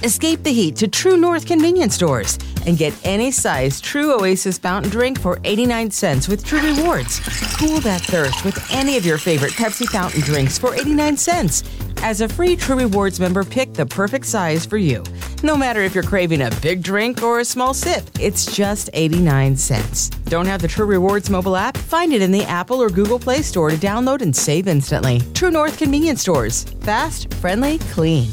Escape the heat to True North convenience stores and get any size True Oasis fountain drink for 89 cents with True Rewards. Cool that thirst with any of your favorite Pepsi fountain drinks for 89 cents. As a free True Rewards member, pick the perfect size for you. No matter if you're craving a big drink or a small sip, it's just 89 cents. Don't have the True Rewards mobile app? Find it in the Apple or Google Play Store to download and save instantly. True North convenience stores. Fast, friendly, clean.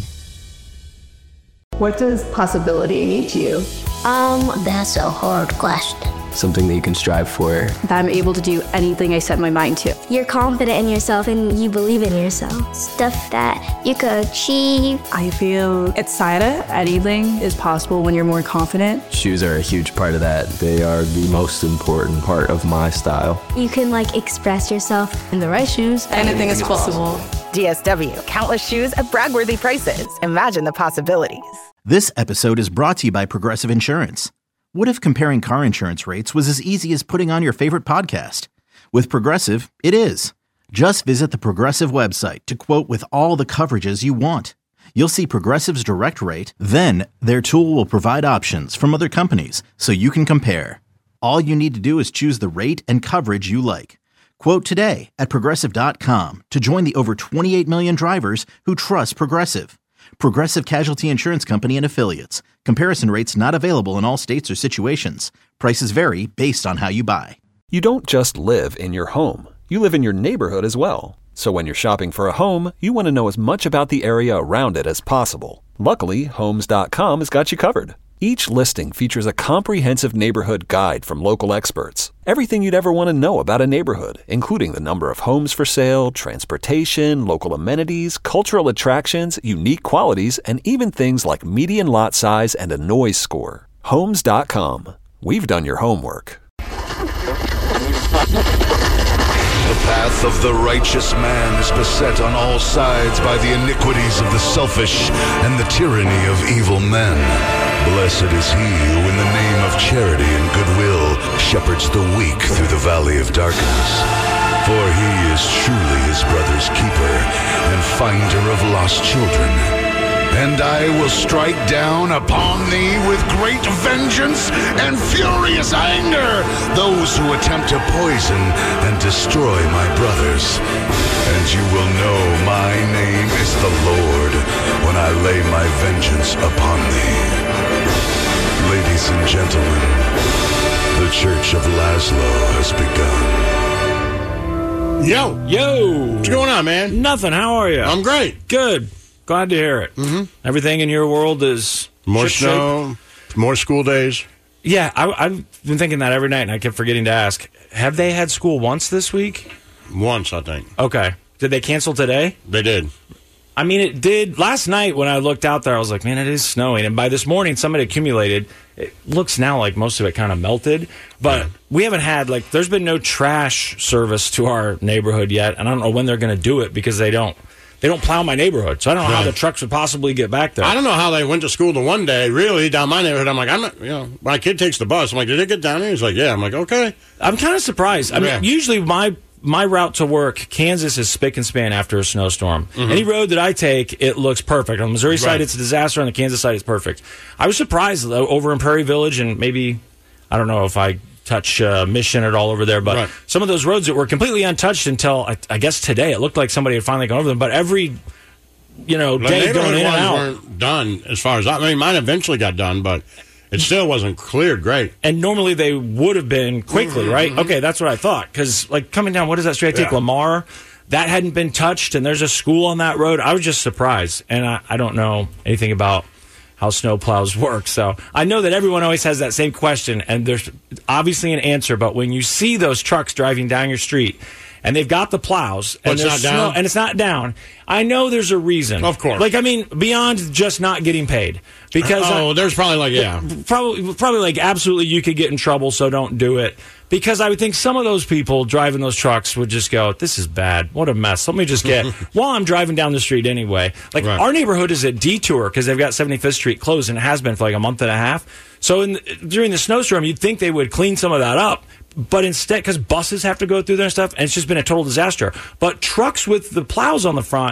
What does possibility mean to you? That's a hard question. Something that you can strive for. That I'm able to do anything I set my mind to. You're confident in yourself and you believe in yourself. Stuff that you could achieve. I feel excited. Anything is possible when you're more confident. Shoes are a huge part of that. They are the most important part of my style. You can express yourself. In the right shoes, anything is possible. DSW, countless shoes at brag-worthy prices. Imagine the possibilities. This episode is brought to you by Progressive Insurance. What if comparing car insurance rates was as easy as putting on your favorite podcast? With Progressive, it is. Just visit the Progressive website to quote with all the coverages you want. You'll see Progressive's direct rate, then their tool will provide options from other companies so you can compare. All you need to do is choose the rate and coverage you like. Quote today at Progressive.com to join the over 28 million drivers who trust Progressive. Progressive Casualty Insurance Company and Affiliates. Comparison rates not available in all states or situations. Prices vary based on how you buy. You don't just live in your home. You live in your neighborhood as well. So when you're shopping for a home, you want to know as much about the area around it as possible. Luckily, Homes.com has got you covered. Each listing features a comprehensive neighborhood guide from local experts. Everything you'd ever want to know about a neighborhood, including the number of homes for sale, transportation, local amenities, cultural attractions, unique qualities, and even things like median lot size and a noise score. Homes.com. We've done your homework. The path of the righteous man is beset on all sides by the iniquities of the selfish and the tyranny of evil men. Blessed is he who in the name of charity and goodwill shepherds the weak through the valley of darkness. For he is truly his brother's keeper and finder of lost children. And I will strike down upon thee with great vengeance and furious anger those who attempt to poison and destroy my brothers. And you will know my name is the Lord when I lay my vengeance upon thee. Ladies and gentlemen, the Church of Laszlo has begun. Yo! What's going on, man? Nothing. How are you? I'm great. Good. Glad to hear it. Mm-hmm. Everything in your world is more snow, more school days. Yeah, I've been thinking that every night, and I kept forgetting to ask. Have they had school once this week? Once, I think. Okay. Did they cancel today? They did. I mean, it did. Last night when I looked out there, I was like, man, it is snowing. And by this morning, some had accumulated. It looks now like most of it kind of melted. But we haven't had, there's been no trash service to our neighborhood yet. And I don't know when they're going to do it because they don't plow my neighborhood. So I don't know how the trucks would possibly get back there. I don't know how they went to school the one day, really, down my neighborhood. I'm like, my kid takes the bus. I'm like, did it get down here? He's like, yeah. I'm like, okay. I'm kind of surprised. I mean, usually my route to work, Kansas is spick and span after a snowstorm. Mm-hmm. Any road that I take, it looks perfect. On the Missouri side, it's a disaster. On the Kansas side, it's perfect. I was surprised, though, over in Prairie Village, and maybe, I don't know if I touch Mission at all over there, but some of those roads that were completely untouched until, I guess, today. It looked like somebody had finally gone over them, but every day going in and out. Weren't done as far as I mean, mine eventually got done, but it still wasn't cleared great. And normally they would have been quickly, right? Mm-hmm. Okay, that's what I thought. Because, coming down, what is that street? I take Lamar. That hadn't been touched, and there's a school on that road. I was just surprised. And I don't know anything about how snowplows work. So I know that everyone always has that same question, and there's obviously an answer. But when you see those trucks driving down your street, and they've got the plows, and it's not down, and it's not down, I know there's a reason. Of course. Beyond just not getting paid. Because there's probably probably absolutely you could get in trouble, so don't do it. Because I would think some of those people driving those trucks would just go, this is bad. What a mess. Let me just get, while I'm driving down the street anyway. Our neighborhood is a detour because they've got 75th Street closed, and it has been for a month and a half. So during the snowstorm, you'd think they would clean some of that up. But instead, because buses have to go through there and stuff, and it's just been a total disaster. But trucks with the plows on the front,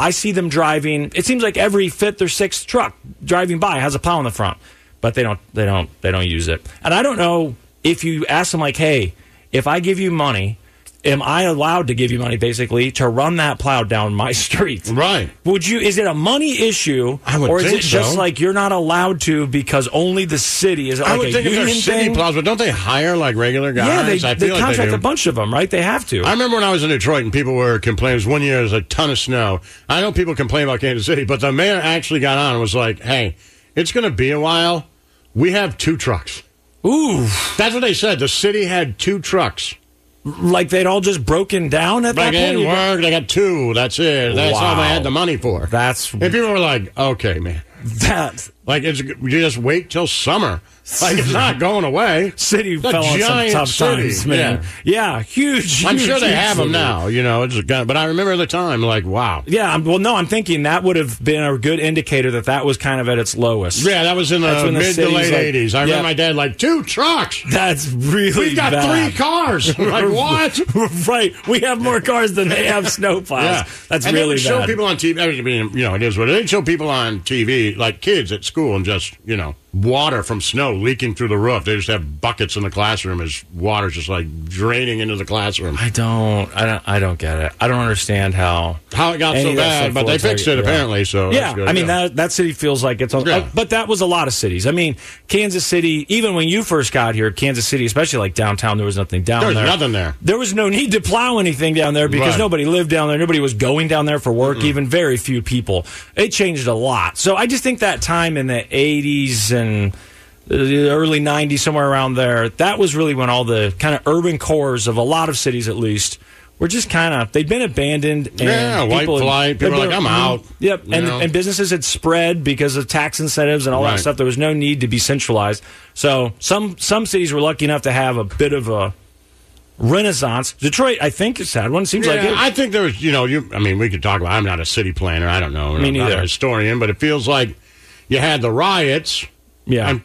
I see them driving. It seems like every fifth or sixth truck driving by has a plow in the front, but they don't use it. And I don't know if you ask them like, hey, if I give you money, am I allowed to give you money, basically, to run that plow down my street? Right. Would you? Is it a money issue, or is it just like you're not allowed to because only the city? Is it like I would a think if union they're city thing? plows, but don't they hire like regular guys? Yeah, they contract a bunch of them, right? They have to. I remember when I was in Detroit and people were complaining. It was one year, there was a ton of snow. I know people complain about Kansas City, but the mayor actually got on and was like, hey, it's going to be a while. We have 2 trucks. Ooh. That's what they said. The city had 2 trucks. Like they'd all just broken down at that point? They didn't work. They got 2. That's it. That's all they had the money for. That's... And people were like, okay, man. Like, you just wait till summer. Like, it's not going away. City fell on some tough times, man. Yeah, huge. I'm sure they have them now, but I remember at the time, like, wow. Yeah, I'm thinking that would have been a good indicator that was kind of at its lowest. Yeah, that was in the mid to late 80s. I remember my dad, like, 2 trucks. That's really We've got bad. 3 cars. Like, what? Right. We have more cars than they have snowplows. Yeah. That's and really bad. bad. Show people on TV, I mean, it is what it is. They show people on TV, like kids at school, and just, water from snow leaking through the roof. They just have buckets in the classroom as water's just like draining into the classroom. I don't get it. I don't understand how it got so bad, but they fixed it apparently. So yeah, that's good. I mean that city feels like it's on. But that was a lot of cities. I mean, Kansas City. Even when you first got here, Kansas City, especially like downtown, there was nothing down there. There was nothing there. There was no need to plow anything down there because nobody lived down there. Nobody was going down there for work. Even very few people. It changed a lot. So I just think that time in the 80s and the early 90s, somewhere around there, that was really when all the kind of urban cores of a lot of cities, at least, were just kind of, they'd been abandoned. And white flight. People were like, I'm out. Yep, and businesses had spread because of tax incentives and all that stuff. There was no need to be centralized. So some cities were lucky enough to have a bit of a renaissance. Detroit, I think, has had one. Seems like it. I think there was, we could talk about, I'm not a city planner. I don't know. Me neither. I'm not a historian, but it feels like you had the riots. Yeah. And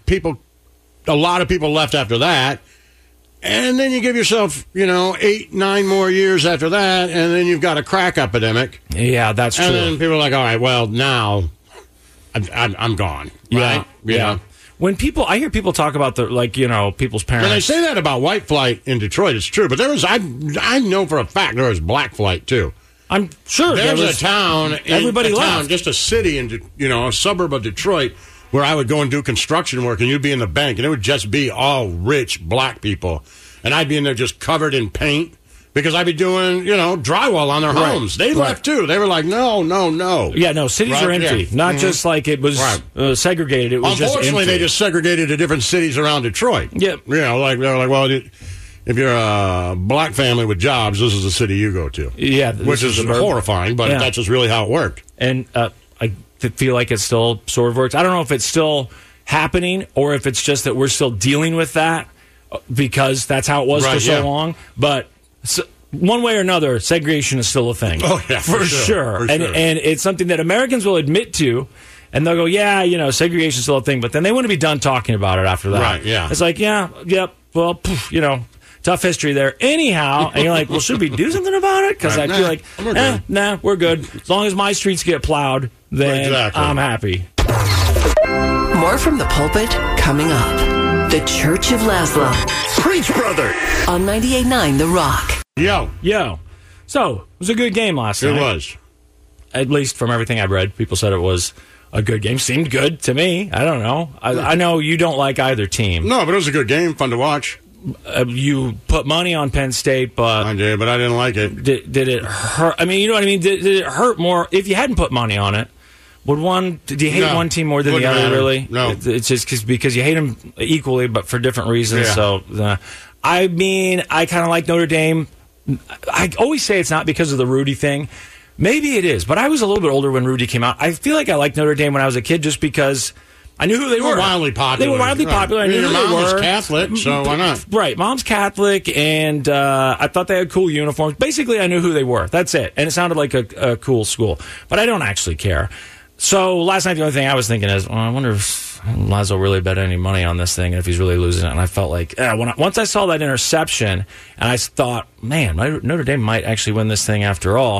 a lot of people left after that. And then you give yourself, 8, 9 more years after that, and then you've got a crack epidemic. Yeah, that's true. And then people are like, all right, well, now I'm gone. Right? Yeah. When I hear people talk about people's parents. When they say that about white flight in Detroit, it's true. But I know for a fact there was black flight, too. I'm sure there's a town. Everybody left. Just a city in, a suburb of Detroit, where I would go and do construction work, and you'd be in the bank, and it would just be all rich black people. And I'd be in there just covered in paint because I'd be doing, drywall on their homes. They left, too. They were like, no. Yeah, no, cities are empty. Yeah. Not just like it was segregated. It was just empty. Unfortunately, they just segregated to different cities around Detroit. Yep. They were like, well, if you're a black family with jobs, this is the city you go to. Yeah. Which is horrifying, but that's just really how it worked. And I feel like it still sort of works. I don't know if it's still happening or if it's just that we're still dealing with that because that's how it was for so long. But one way or another, segregation is still a thing. Oh, yeah. For sure. And it's something that Americans will admit to. And they'll go, segregation is still a thing. But then they wouldn't be done talking about it after that. Right, yeah. It's like, well, tough history there. Anyhow, and you're like, well, should we do something about it? Because I feel like, we're good. As long as my streets get plowed, then I'm happy. More from the pulpit coming up. The Church of Laszlo. Preach, brother! On 98.9 The Rock. Yo. So, it was a good game last night. It was. At least from everything I've read, people said it was a good game. Seemed good to me. I don't know. I know you don't like either team. No, but it was a good game. Fun to watch. You put money on Penn State, but I did, but I didn't like it. Did it hurt? I mean, you know what I mean? Did it hurt more if you hadn't put money on it? Did you hate one team more than the other? Really? No. It's just because you hate them equally, but for different reasons. Yeah. So, I mean, I kind of like Notre Dame. I always say it's not because of the Rudy thing. Maybe it is, but I was a little bit older when Rudy came out. I feel like I liked Notre Dame when I was a kid just because I knew who they were. Wildly popular. They were wildly popular. I knew your who mom they were. was Catholic, so why not? Right. Mom's Catholic, and I thought they had cool uniforms. Basically, I knew who they were. That's it. And it sounded like a cool school. But I don't actually care. So last night, the only thing I was thinking is, I wonder if Laszlo really bet any money on this thing and if he's really losing it. And I felt like, once I saw that interception, and I thought, man, Notre Dame might actually win this thing after all.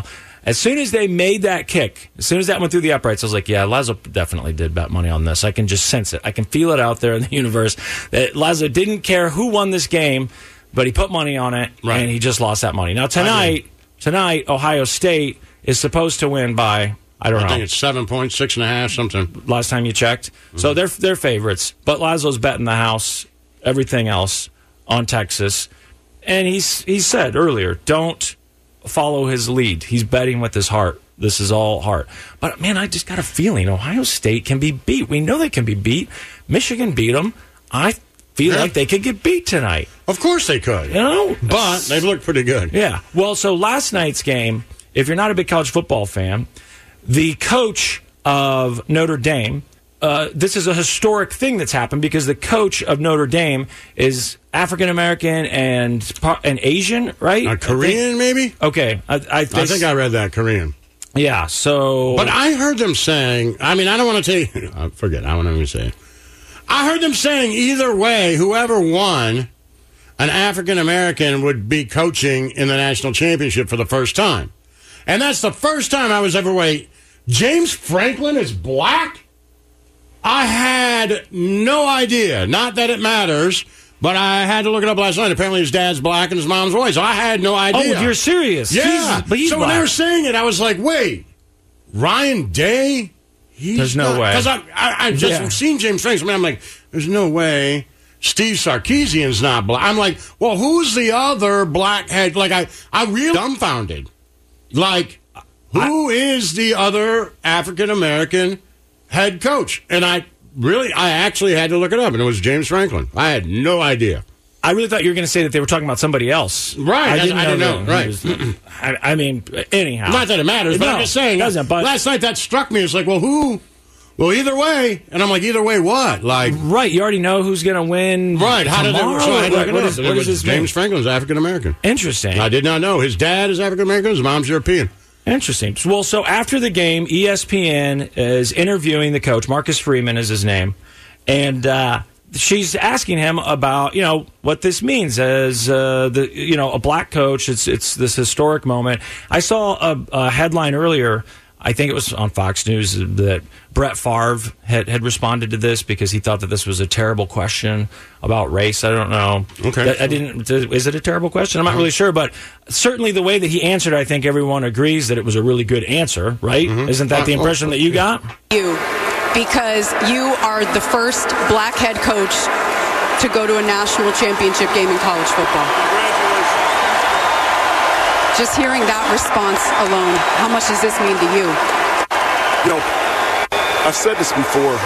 As soon as they made that kick, as soon as that went through the uprights, I was like, yeah, Lazo definitely did bet money on this. I can just sense it. I can feel it out there in the universe that Lazo didn't care who won this game, but he put money on it, and he just lost that money. Now, tonight, Ohio State is supposed to win by, I don't know. I think it's 7 points, 6.5, something. Last time you checked. Mm-hmm. So they're favorites. But Lazo's betting the house, everything else on Texas. And he said earlier, don't follow his lead. He's betting with his heart. This is all heart. But, man, I just got a feeling Ohio State can be beat. We know they can be beat. Michigan beat them. I feel like they could get beat tonight. Of course they could. But they look pretty good. Yeah. Well, so last night's game, if you're not a big college football fan, the coach of Notre Dame, this is a historic thing that's happened because the coach of Notre Dame is African-American and Asian, right? Korean, maybe? Okay. I think I read that, Korean. Yeah, so... But I heard them saying, I mean, I don't want to tell you... Forget it, I won't even say it. I heard them saying either way, whoever won, an African-American would be coaching in the national championship for the first time. And that's the first time I was ever, James Franklin is black? I had no idea. Not that it matters, but I had to look it up last night. Apparently his dad's black and his mom's white, so I had no idea. Oh, you're serious? Yeah. He's so black. when they were saying it, I was like, wait, Ryan Day? There's no way. Because I just seen James Franklin. I'm like, there's no way Steve Sarkisian's not black. I'm like, well, who's the other black head? Like, I really dumbfounded. Like, who is the other African-American head coach? And I actually had to look it up, and it was James Franklin. I had no idea. I really thought you were going to say that they were talking about somebody else. Right. I didn't know. Right. I mean, anyhow. Not that it matters, but I'm just saying. Last night that struck me. It's like, well, who? Well, either way. And I'm like, either way what? Like, right. You already know who's going to win. Right. How tomorrow? did it? What is this? James Franklin's African-American. Interesting. I did not know. His dad is African-American. His mom's European. Interesting. Well, so after the game, ESPN is interviewing the coach. Marcus Freeman is his name. And she's asking him about, what this means as a black coach. It's this historic moment. I saw a headline earlier. I think it was on Fox News that Brett Favre had responded to this because he thought that this was a terrible question about race. I don't know. Okay. Is it a terrible question? I'm not really sure, but certainly the way that he answered, I think everyone agrees that it was a really good answer, right? Mm-hmm. Isn't that the impression that you got? Because you are the first black head coach to go to a national championship game in college football. Just hearing that response alone, how much does this mean to you? I've said this before.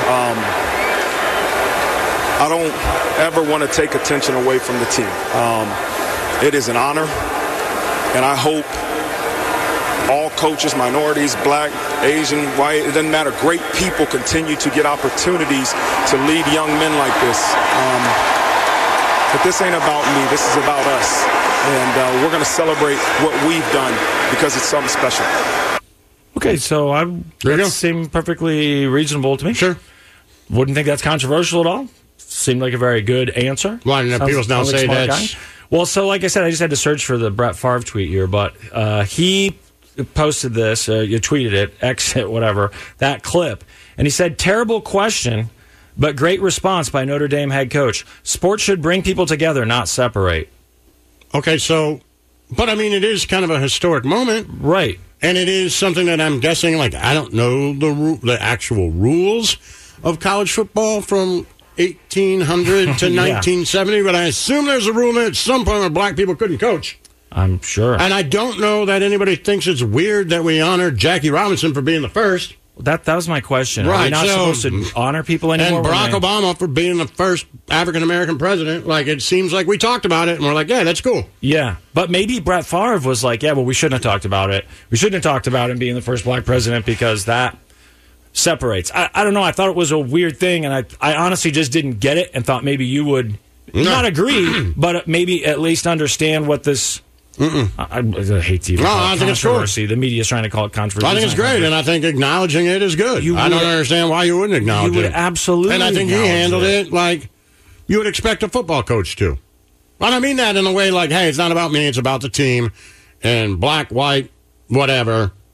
I don't ever want to take attention away from the team. It is an honor, and I hope all coaches, minorities, black, Asian, white, it doesn't matter, great people continue to get opportunities to lead young men like this. But this ain't about me. This is about us. And we're going to celebrate what we've done because it's something special. Okay, so that seemed perfectly reasonable to me. Sure. Wouldn't think that's controversial at all. Seemed like a very good answer. Why didn't people now say that? Well, so like I said, I just had to search for the Brett Favre tweet here, but he posted this, you tweeted it, X it, whatever, that clip. And he said, terrible question, but great response by Notre Dame head coach. Sports should bring people together, not separate. Okay, but I mean, it is kind of a historic moment. Right. And it is something that I'm guessing, I don't know the actual rules of college football from 1800 to 1970, but I assume there's a rule at some point where black people couldn't coach. I'm sure. And I don't know that anybody thinks it's weird that we honor Jackie Robinson for being the first. That was my question. Right, Are we not supposed to honor people anymore? And Barack Obama for being the first African-American president. It seems like we talked about it, and we're like, yeah, that's cool. Yeah, but maybe Brett Favre was like, yeah, well, we shouldn't have talked about it. We shouldn't have talked about him being the first black president because that separates. I don't know. I thought it was a weird thing, and I honestly just didn't get it and thought maybe you would not agree, but maybe at least understand what this... I hate to even call it controversy. The media is trying to call it controversy. I think it's great, and I think acknowledging it is good. I don't understand why you wouldn't acknowledge it. You would absolutely. And I think he handled it like you would expect a football coach to. And I mean that in a way like, hey, it's not about me, it's about the team, and black, white, whatever.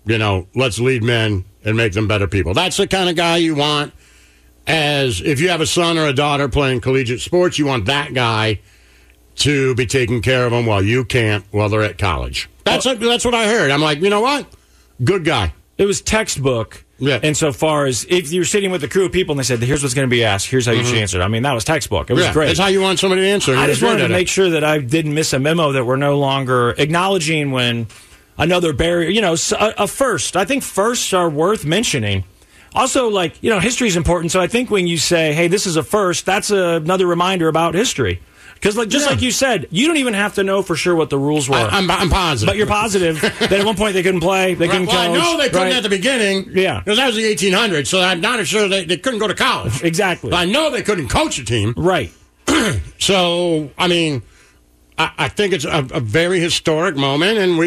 let's lead men and make them better people. That's the kind of guy you want. As if you have a son or a daughter playing collegiate sports, you want that guy to be taking care of them while you can't, while they're at college. That's what I heard. I'm like, you know what? Good guy. It was textbook. Yeah. Insofar as if you're sitting with a crew of people and they said, here's what's going to be asked, here's how you should answer it. I mean, that was textbook. It was great. That's how you want somebody to answer. I just wanted to make sure that I didn't miss a memo, that we're no longer acknowledging when another barrier, a first. I think firsts are worth mentioning. Also, history is important. So I think when you say, hey, this is a first, that's another reminder about history. Because like you said, you don't even have to know for sure what the rules were. I'm positive. But you're positive that at one point they couldn't play, they couldn't coach. I know they couldn't at the beginning. Yeah. Because that was the 1800s, so I'm not sure they couldn't go to college. Exactly. But I know they couldn't coach a team. Right. So, I mean, I think it's a very historic moment, and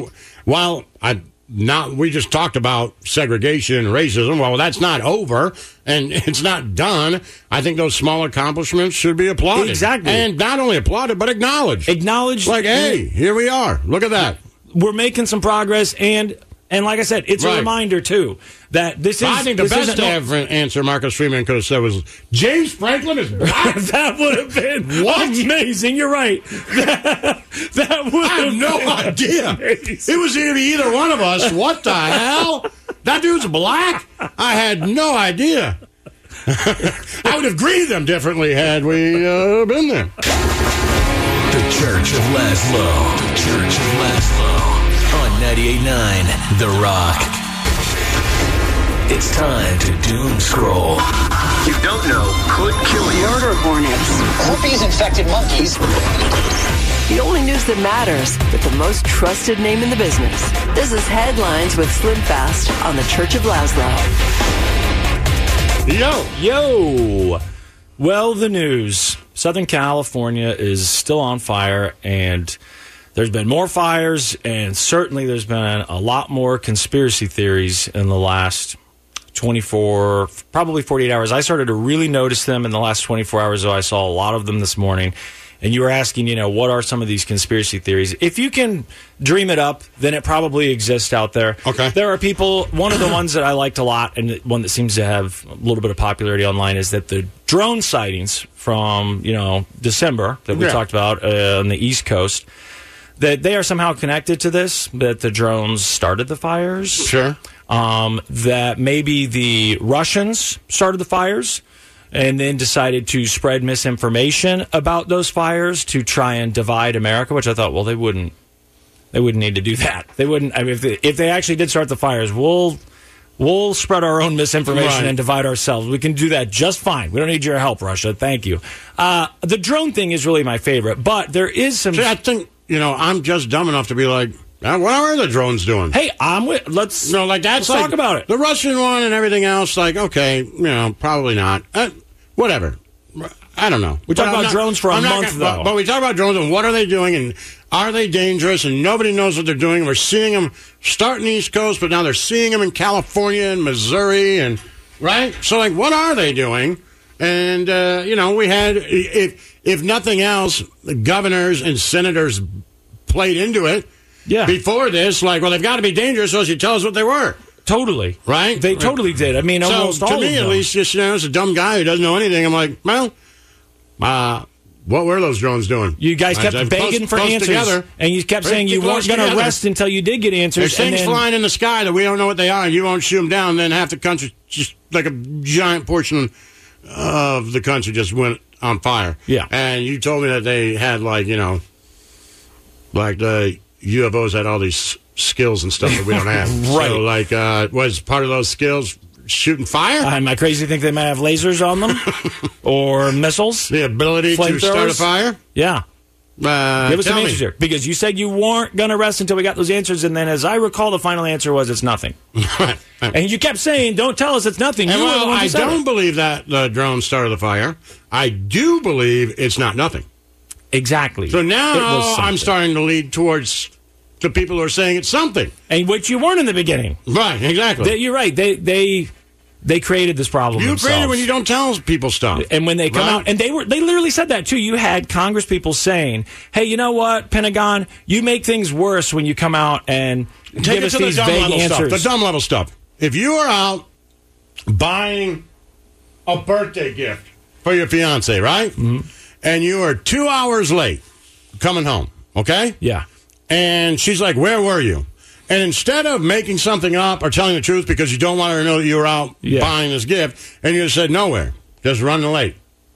we just talked about segregation and racism. Well, that's not over, and it's not done. I think those small accomplishments should be applauded. Exactly. And not only applauded, but acknowledged. Like, hey, here we are. Look at that. We're making some progress, and like I said, it's a reminder, too, that this is... I think the best answer Marcus Freeman could have said was, James Franklin is black. That would have been amazing. You're right. That would I have no idea. Amazing. It was either one of us. What the hell? That dude's black? I had no idea. I would have greeted them differently had we been there. The Church of Laszlo. The Church of Laszlo. On 98.9 The Rock. It's time to doom scroll. You don't know could kill you. Murder hornets. Herpes-infected monkeys. The only news that matters with the most trusted name in the business. This is Headlines with Slim Fast on the Church of Laszlo. Yo. Well, the news. Southern California is still on fire, and there's been more fires, and certainly there's been a lot more conspiracy theories in the last 24, probably 48 hours. I started to really notice them in the last 24 hours, though I saw a lot of them this morning. And you were asking, what are some of these conspiracy theories? If you can dream it up, then it probably exists out there. Okay. There are people, one of the ones that I liked a lot, and one that seems to have a little bit of popularity online, is that the drone sightings from, December that we talked about on the East Coast, that they are somehow connected to this, that the drones started the fires. Sure. That maybe the Russians started the fires and then decided to spread misinformation about those fires to try and divide America, which I thought, well, they wouldn't need to do that. They wouldn't. I mean, if they actually did start the fires, we'll spread our own misinformation and divide ourselves. We can do that just fine. We don't need your help, Russia. Thank you. The drone thing is really my favorite, but there is some... See, I think, I'm just dumb enough to be like, what are the drones doing? Hey, let's talk about it. The Russian one and everything else, okay, probably not. Whatever. I don't know. We talked about drones for a month, though. But we talk about drones and what are they doing and are they dangerous, and nobody knows what they're doing. We're seeing them start in the East Coast, but now they're seeing them in California and Missouri, and right? So, what are they doing? And, we had, if nothing else, the governors and senators played into it. Yeah. Before this, they've got to be dangerous, so you tell us what they were. Totally. Right? They totally did. I mean, almost all of them. To me, at least, just, as a dumb guy who doesn't know anything, I'm like, well, what were those drones doing? You guys kept begging for answers, together. And you kept saying you weren't going to rest until you did get answers. There's things flying in the sky that we don't know what they are, and you won't shoot them down, and then half the country, just like a giant portion of the country just went on fire. Yeah. And you told me that they had, the UFOs had all these skills and stuff that we don't have. Right. So, was part of those skills shooting fire? Am I crazy to think they might have lasers on them? Or missiles? The ability to start a fire? Yeah. Give us some answers here. Because you said you weren't going to rest until we got those answers, and then as I recall, the final answer was it's nothing. Right. And you kept saying, don't tell us it's nothing. I don't believe that the drone started the fire. I do believe it's not nothing. Exactly. So now I'm starting to lead towards the people who are saying it's something. And which you weren't in the beginning. Right, exactly. You're right. They created this problem themselves. You created when you don't tell people stuff. And when they come out, and they literally said that too. You had Congress people saying, hey, you know what, Pentagon, you make things worse when you come out and Take it to the dumb level stuff. The dumb level stuff. If you are out buying a birthday gift for your fiance, right? Mm-hmm. And you are 2 hours late coming home, okay? Yeah. And she's like, where were you? And instead of making something up or telling the truth because you don't want her to know that you were out buying this gift, and you just said nowhere, just running late.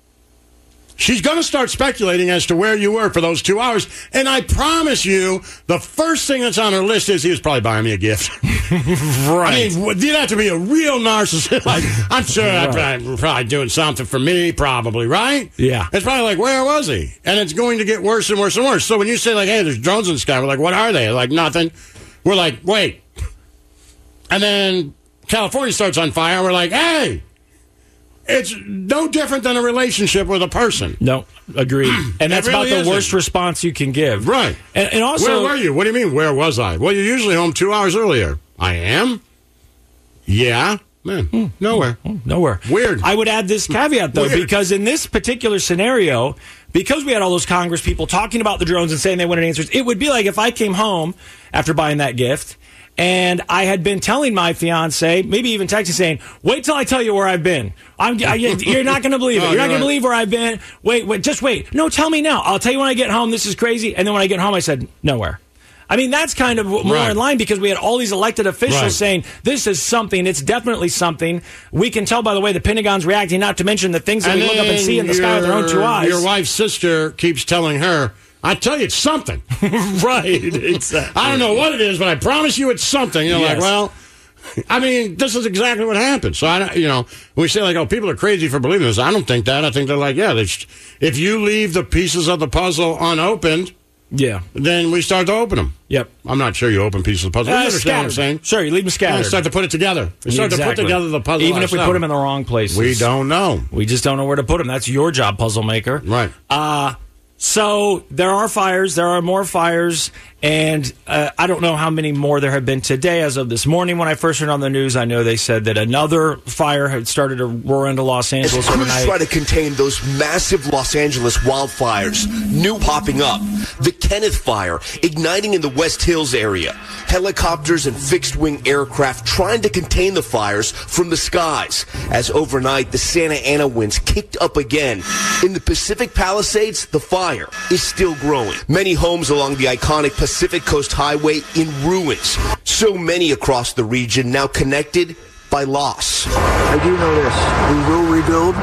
She's going to start speculating as to where you were for those 2 hours. And I promise you, the first thing that's on her list is he was probably buying me a gift. Right. I mean, you'd have to be a real narcissist. Like, I'm sure I'm probably doing something for me, probably, right? Yeah. It's probably like, where was he? And it's going to get worse and worse and worse. So when you say, like, hey, there's drones in the sky, we're like, what are they? Like, nothing. We're like, wait. And then California starts on fire, and we're like, hey. It's no different than a relationship with a person. No, agreed. And that's really about the worst response you can give. Right. And also... Where were you? What do you mean, where was I? Well, you're usually home 2 hours earlier. I am? Yeah. Man, nowhere. Nowhere. Weird. I would add this caveat, though, because in this particular scenario, because we had all those Congress people talking about the drones and saying they wanted answers, it would be like if I came home after buying that gift... And I had been telling my fiance, maybe even texting, saying, wait till I tell you where I've been. You're not going to believe it. You're not going to believe where I've been. Wait, just wait. No, tell me now. I'll tell you when I get home. This is crazy. And then when I get home, I said, nowhere. I mean, that's kind of more in line because we had all these elected officials saying, this is something. It's definitely something. We can tell by the way the Pentagon's reacting, not to mention the things that we look up and see in the sky with our own 2 eyes. Your wife's sister keeps telling her, I tell you, it's something. Right, exactly. I don't know what it is, but I promise you it's something. You're like, well, I mean, this is exactly what happened. So, when we say, like, oh, people are crazy for believing this, I don't think that. I think they're like, yeah, if you leave the pieces of the puzzle unopened, then we start to open them. Yep. I'm not sure you open pieces of the puzzle. You understand what I'm saying? Sure, you leave them scattered. You start to put it together. You start to put together the puzzle. Even if we put them in the wrong places. We don't know. We just don't know where to put them. That's your job, puzzle maker. Right. So there are fires. There are more fires. And I don't know how many more there have been today. As of this morning, when I first heard on the news, I know they said that another fire had started to roar into Los Angeles overnight. As crews try to contain those massive Los Angeles wildfires, new popping up. The Kenneth Fire, igniting in the West Hills area. Helicopters and fixed-wing aircraft trying to contain the fires from the skies. As overnight, the Santa Ana winds kicked up again. In the Pacific Palisades, the fire is still growing. Many homes along the iconic Pacific Coast Highway in ruins. So many across the region now connected by loss. I do know this. We will rebuild,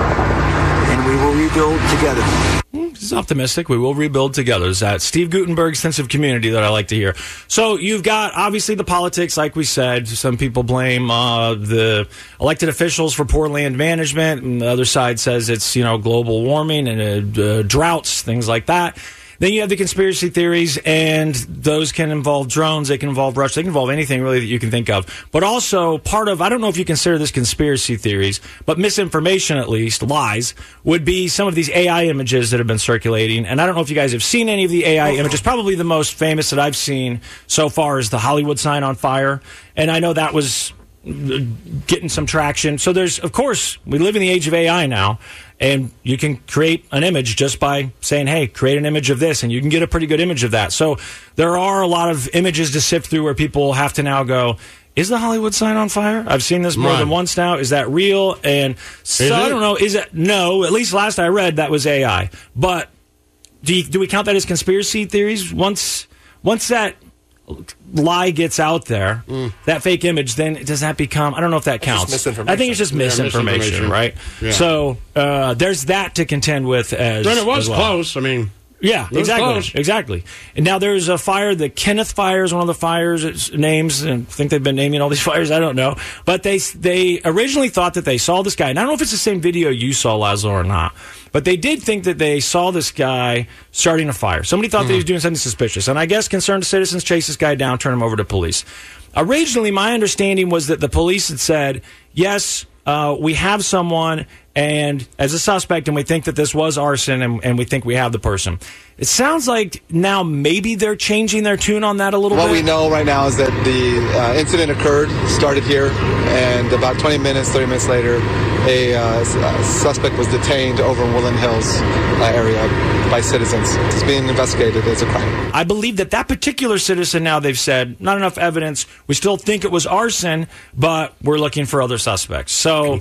and we will rebuild together. This is optimistic. We will rebuild together. Is that Steve Gutenberg's sense of community that I like to hear. So you've got, obviously, the politics, like we said. Some people blame the elected officials for poor land management, and the other side says it's, global warming and droughts, things like that. Then you have the conspiracy theories, and those can involve drones, they can involve Russia, they can involve anything really that you can think of. But also part of, I don't know if you consider this conspiracy theories, but misinformation at least, lies, would be some of these AI images that have been circulating. And I don't know if you guys have seen any of the AI images. Probably the most famous that I've seen so far is the Hollywood sign on fire. And I know that was getting some traction. So there's, of course, we live in the age of AI now. And you can create an image just by saying, hey, create an image of this, and you can get a pretty good image of that. So there are a lot of images to sift through where people have to now go, is the Hollywood sign on fire? I've seen this more than once now. Is that real? And so I don't know. Is it? No, at least last I read, that was AI. But do we count that as conspiracy theories? Once that lie gets out there, that fake image, then does that become, I don't know if that counts. I think it's just misinformation, right? Yeah. So there's that to contend with as then it was well. Close. I mean, yeah, exactly. And now there's a fire, the Kenneth Fire is one of the fires names, and I think they've been naming all these fires, I don't know. But they originally thought that they saw this guy, and I don't know if it's the same video you saw, Laszlo, or not, but they did think that they saw this guy starting a fire. Somebody thought that he was doing something suspicious, and I guess concerned citizens chased this guy down, turned him over to police. Originally, my understanding was that the police had said, yes, we have someone, and as a suspect, and we think that this was arson, and we think we have the person. It sounds like now maybe they're changing their tune on that a little bit. What we know right now is that the incident started here, and about 30 minutes later, a suspect was detained over in Woodland Hills area by citizens. It's being investigated as a crime. I believe that particular citizen, now they've said, not enough evidence. We still think it was arson, but we're looking for other suspects. So,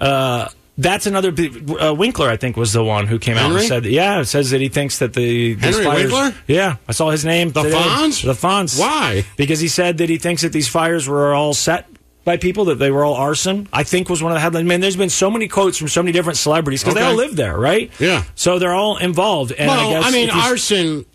that's another. Winkler, I think, was the one who came out and said, it says that he thinks that these Henry fires. Winkler? Yeah, I saw his name. The Fonz? The Fonz. Why? Because he said that he thinks that these fires were all set by people, that they were all arson. I think was one of the headlines. Man, there's been so many quotes from so many different celebrities because they all live there, right? Yeah. So they're all involved. And well, I guess arson.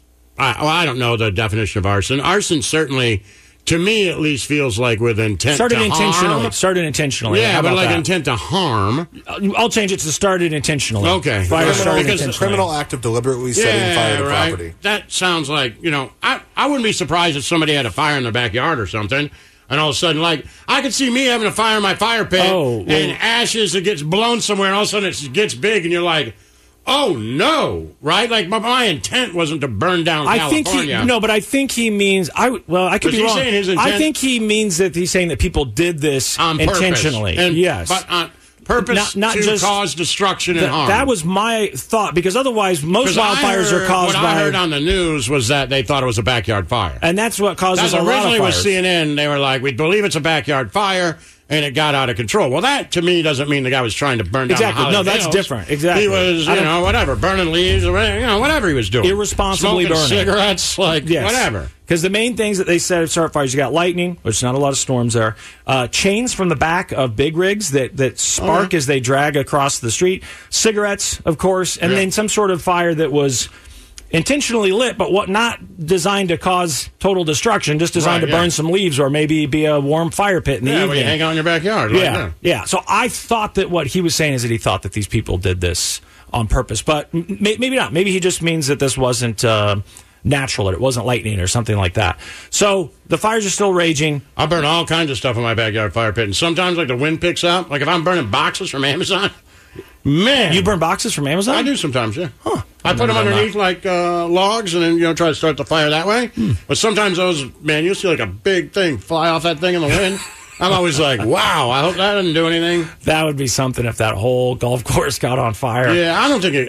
I don't know the definition of arson. Arson certainly, to me at least, feels like with intent started to intentionally. harm. Started intentionally. Yeah, but like that? intent to harm. I'll change it to started intentionally. Okay. Fire started Because intentionally. Criminal act of deliberately setting fire to property. That sounds like, I wouldn't be surprised if somebody had a fire in their backyard or something. And all of a sudden, like, I could see me having a fire in my fire pit and ashes that gets blown somewhere, and all of a sudden it gets big, and you're like, oh, no, right? Like, my intent wasn't to burn down California. But I think he means, I could be wrong. Saying his intent? I think he means that he's saying that people did this on intentionally. Purpose. Yes. But on purpose not to just cause destruction and harm. That was my thought, because otherwise most wildfires are caused by... What I heard on the news was that they thought it was a backyard fire. And that's what causes a lot of fires. Originally with CNN, they were like, we believe it's a backyard fire, and it got out of control. Well, that, to me, doesn't mean the guy was trying to burn down Exactly. Hollywood No, that's Hills. different. Exactly. He was, whatever, burning leaves, or whatever he was doing. Irresponsibly Smoking burning. cigarettes, whatever. Because the main things that they said of start fires, you got lightning, which is not a lot of storms there, chains from the back of big rigs that spark as they drag across the street, cigarettes, of course, and then some sort of fire that was intentionally lit, but not designed to cause total destruction, just designed to burn some leaves or maybe be a warm fire pit in the evening. Where you hang out in your backyard. Yeah. So I thought that what he was saying is that he thought that these people did this on purpose, but maybe not. Maybe he just means that this wasn't natural, that it wasn't lightning or something like that. So the fires are still raging. I burn all kinds of stuff in my backyard fire pit, and sometimes like the wind picks up. Like if I'm burning boxes from Amazon, man. You burn boxes from Amazon? I do sometimes, yeah. Huh. I put them underneath like logs and then try to start the fire that way. But sometimes those, you'll see like a big thing fly off that thing in the wind. I'm always like, wow, I hope that didn't do anything. That would be something if that whole golf course got on fire. Yeah, I don't think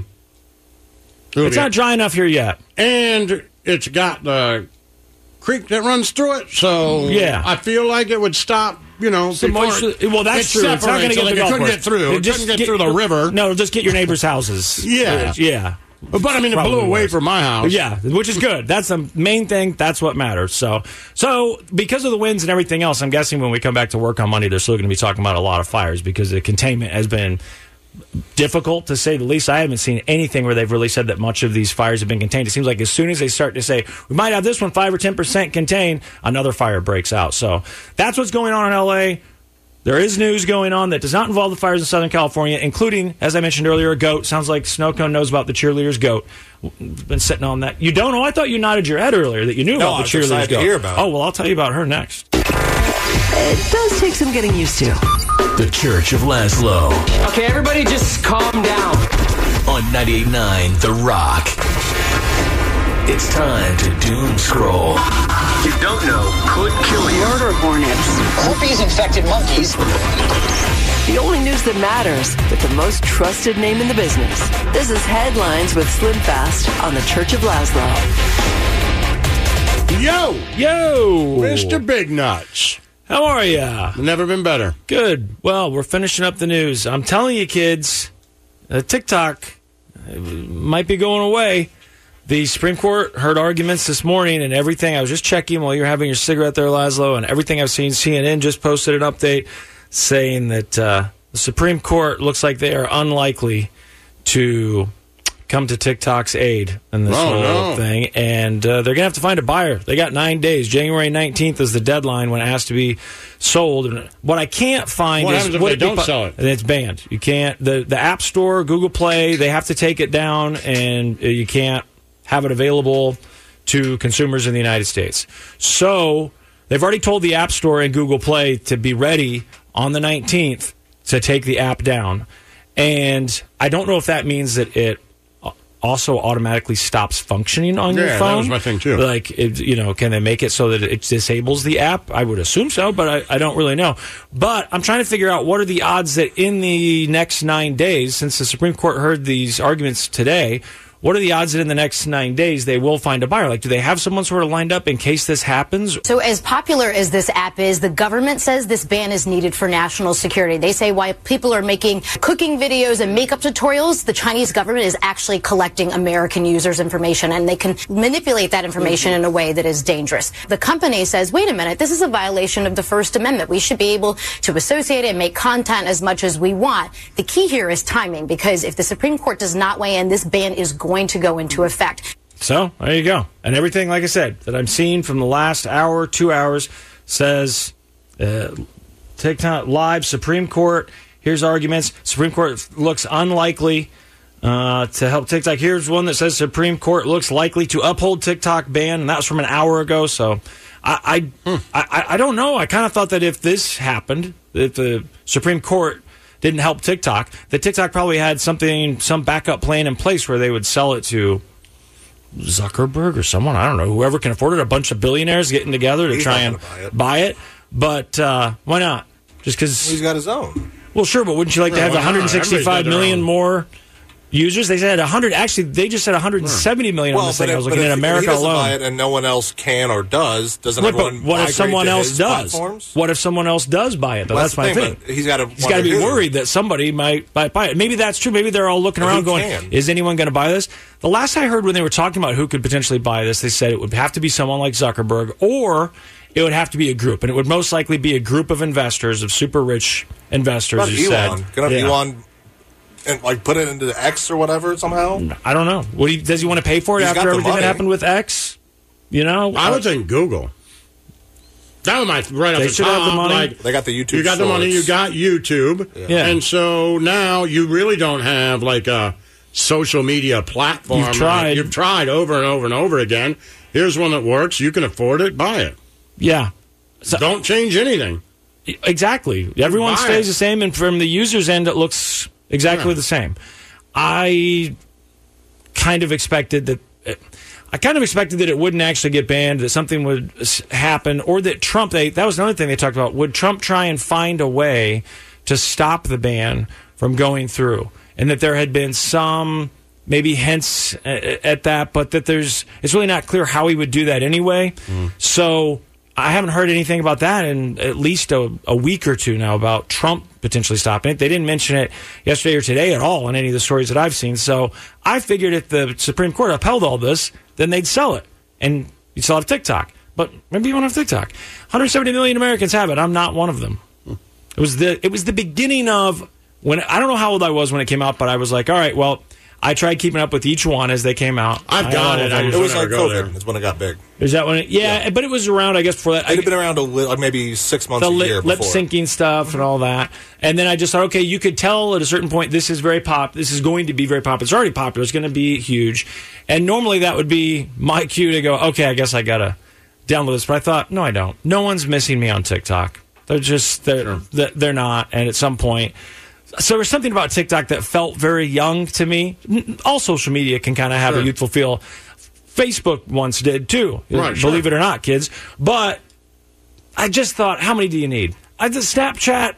it's not dry enough here yet. And it's got the creek that runs through it, so I feel like it would stop, well, that's true. It's not going to get the golf course. It couldn't get through the river. No, it'll just get your neighbor's houses. Yeah. But I mean, it blew away from my house. Yeah, which is good. That's the main thing. That's what matters. So because of the winds and everything else, I'm guessing when we come back to work on Monday, they're still going to be talking about a lot of fires because the containment has been difficult, to say the least. I haven't seen anything where they've really said that much of these fires have been contained. It seems like as soon as they start to say, we might have this one 5 or 10% contained, another fire breaks out. So that's what's going on in L.A. There is news going on that does not involve the fires in Southern California, including, as I mentioned earlier, a goat. Sounds like Snowcone knows about the cheerleaders' goat. Been sitting on that. You don't know? I thought you nodded your head earlier that you knew about the cheerleaders' goat. To hear about it. Oh, well, I'll tell you about her next. It does take some getting used to. The Church of Laszlo. Okay, everybody just calm down. On 98.9 The Rock. It's time to doom scroll. You don't know could kill you. Murder hornets. Herpes infected monkeys. The only news that matters with the most trusted name in the business. This is Headlines with Slim Fast on the Church of Laszlo. Yo! Yo! Mr. Big Nuts. How are ya? Never been better. Good. Well, we're finishing up the news. I'm telling you, kids, TikTok might be going away. The Supreme Court heard arguments this morning and everything. I was just checking while you're having your cigarette there, Laszlo, and everything I've seen. CNN just posted an update saying that the Supreme Court looks like they are unlikely to come to TikTok's aid in this whole thing. And they're going to have to find a buyer. They got 9 days. January 19th is the deadline when it has to be sold. And what I can't find what is happens if they don't sell it? It's banned. You can't. The App Store, Google Play, they have to take it down, and you can't have it available to consumers in the United States. So they've already told the App Store and Google Play to be ready on the 19th to take the app down. And I don't know if that means that it also automatically stops functioning on your phone. Yeah, that was my thing, too. Like, can they make it so that it disables the app? I would assume so, but I don't really know. But I'm trying to figure out what are the odds that in the next 9 days, since the Supreme Court heard these arguments today, what are the odds that in the next 9 days they will find a buyer? Like, do they have someone sort of lined up in case this happens? So as popular as this app is, the government says this ban is needed for national security. They say while people are making cooking videos and makeup tutorials, the Chinese government is actually collecting American users' information, and they can manipulate that information in a way that is dangerous. The company says, wait a minute, this is a violation of the First Amendment. We should be able to associate and make content as much as we want. The key here is timing, because if the Supreme Court does not weigh in, this ban is going to go into effect. So, there you go. And everything, like I said, that I'm seeing from the last hour, 2 hours, says TikTok live, Supreme Court, here's arguments. Supreme Court looks unlikely to help TikTok. Here's one that says Supreme Court looks likely to uphold TikTok ban, and that was from an hour ago. So, I don't know. I kind of thought that if this happened, if the Supreme Court didn't help TikTok, that TikTok probably had some backup plan in place where they would sell it to Zuckerberg or someone, I don't know, whoever can afford it, a bunch of billionaires getting together to try and buy it. But why not? Just because he's got his own. Well, sure, but wouldn't you like to have 165 million more users? They said 100. Actually, they just said 170 million on this thing. I was looking at America he doesn't alone. Buy it and no one else can or does. Doesn't everyone? What if someone else does? Platforms? What if someone else does buy it? Though? That's my thing. He's got to be worried that somebody might buy it. Maybe that's true. Maybe they're all looking around going, "Is anyone going to buy this?" The last I heard when they were talking about who could potentially buy this, they said it would have to be someone like Zuckerberg, or it would have to be a group, and it would most likely be a group of investors, of super rich investors. Who Elon? Can Elon? And put it into X or whatever somehow? I don't know. Does he want to pay for it after everything that happened with X? I would think Google. That was right off the top. They should have the money. They got the YouTube. You got the money. You got YouTube. Yeah. And so now you really don't have a social media platform. You've tried. You've tried over and over and over again. Here's one that works. You can afford it. Buy it. Yeah. So, don't change anything. Exactly. Everyone stays the same, and from the user's end, it looks exactly the same. I kind of expected that it wouldn't actually get banned, that something would happen, or that Trump, that was another thing they talked about, would Trump try and find a way to stop the ban from going through, and that there had been some maybe hints at that, but that it's really not clear how he would do that anyway. So I haven't heard anything about that in at least a week or two now about Trump potentially stopping it. They didn't mention it yesterday or today at all in any of the stories that I've seen. So I figured if the Supreme Court upheld all this, then they'd sell it. And you'd still have TikTok. But maybe you won't have TikTok. 170 million Americans have it. I'm not one of them. It was the beginning of when, I don't know how old I was when it came out, but I was like, all right, well, I tried keeping up with each one as they came out. I've got it. It was like COVID. That's when it got big. Is that when it? Yeah, but it was around, I guess, before that. It had been around maybe 6 months, a year before. Lip syncing stuff and all that. And then I just thought, okay, you could tell at a certain point this is This is going to be very popular. It's already popular. It's going to be huge. And normally that would be my cue to go, okay, I guess I got to download this. But I thought, no, I don't. No one's missing me on TikTok. They're not. And at some point... So there's something about TikTok that felt very young to me. All social media can kind of have a youthful feel. Facebook once did too, believe it or not, kids. But I just thought, how many do you need? Snapchat,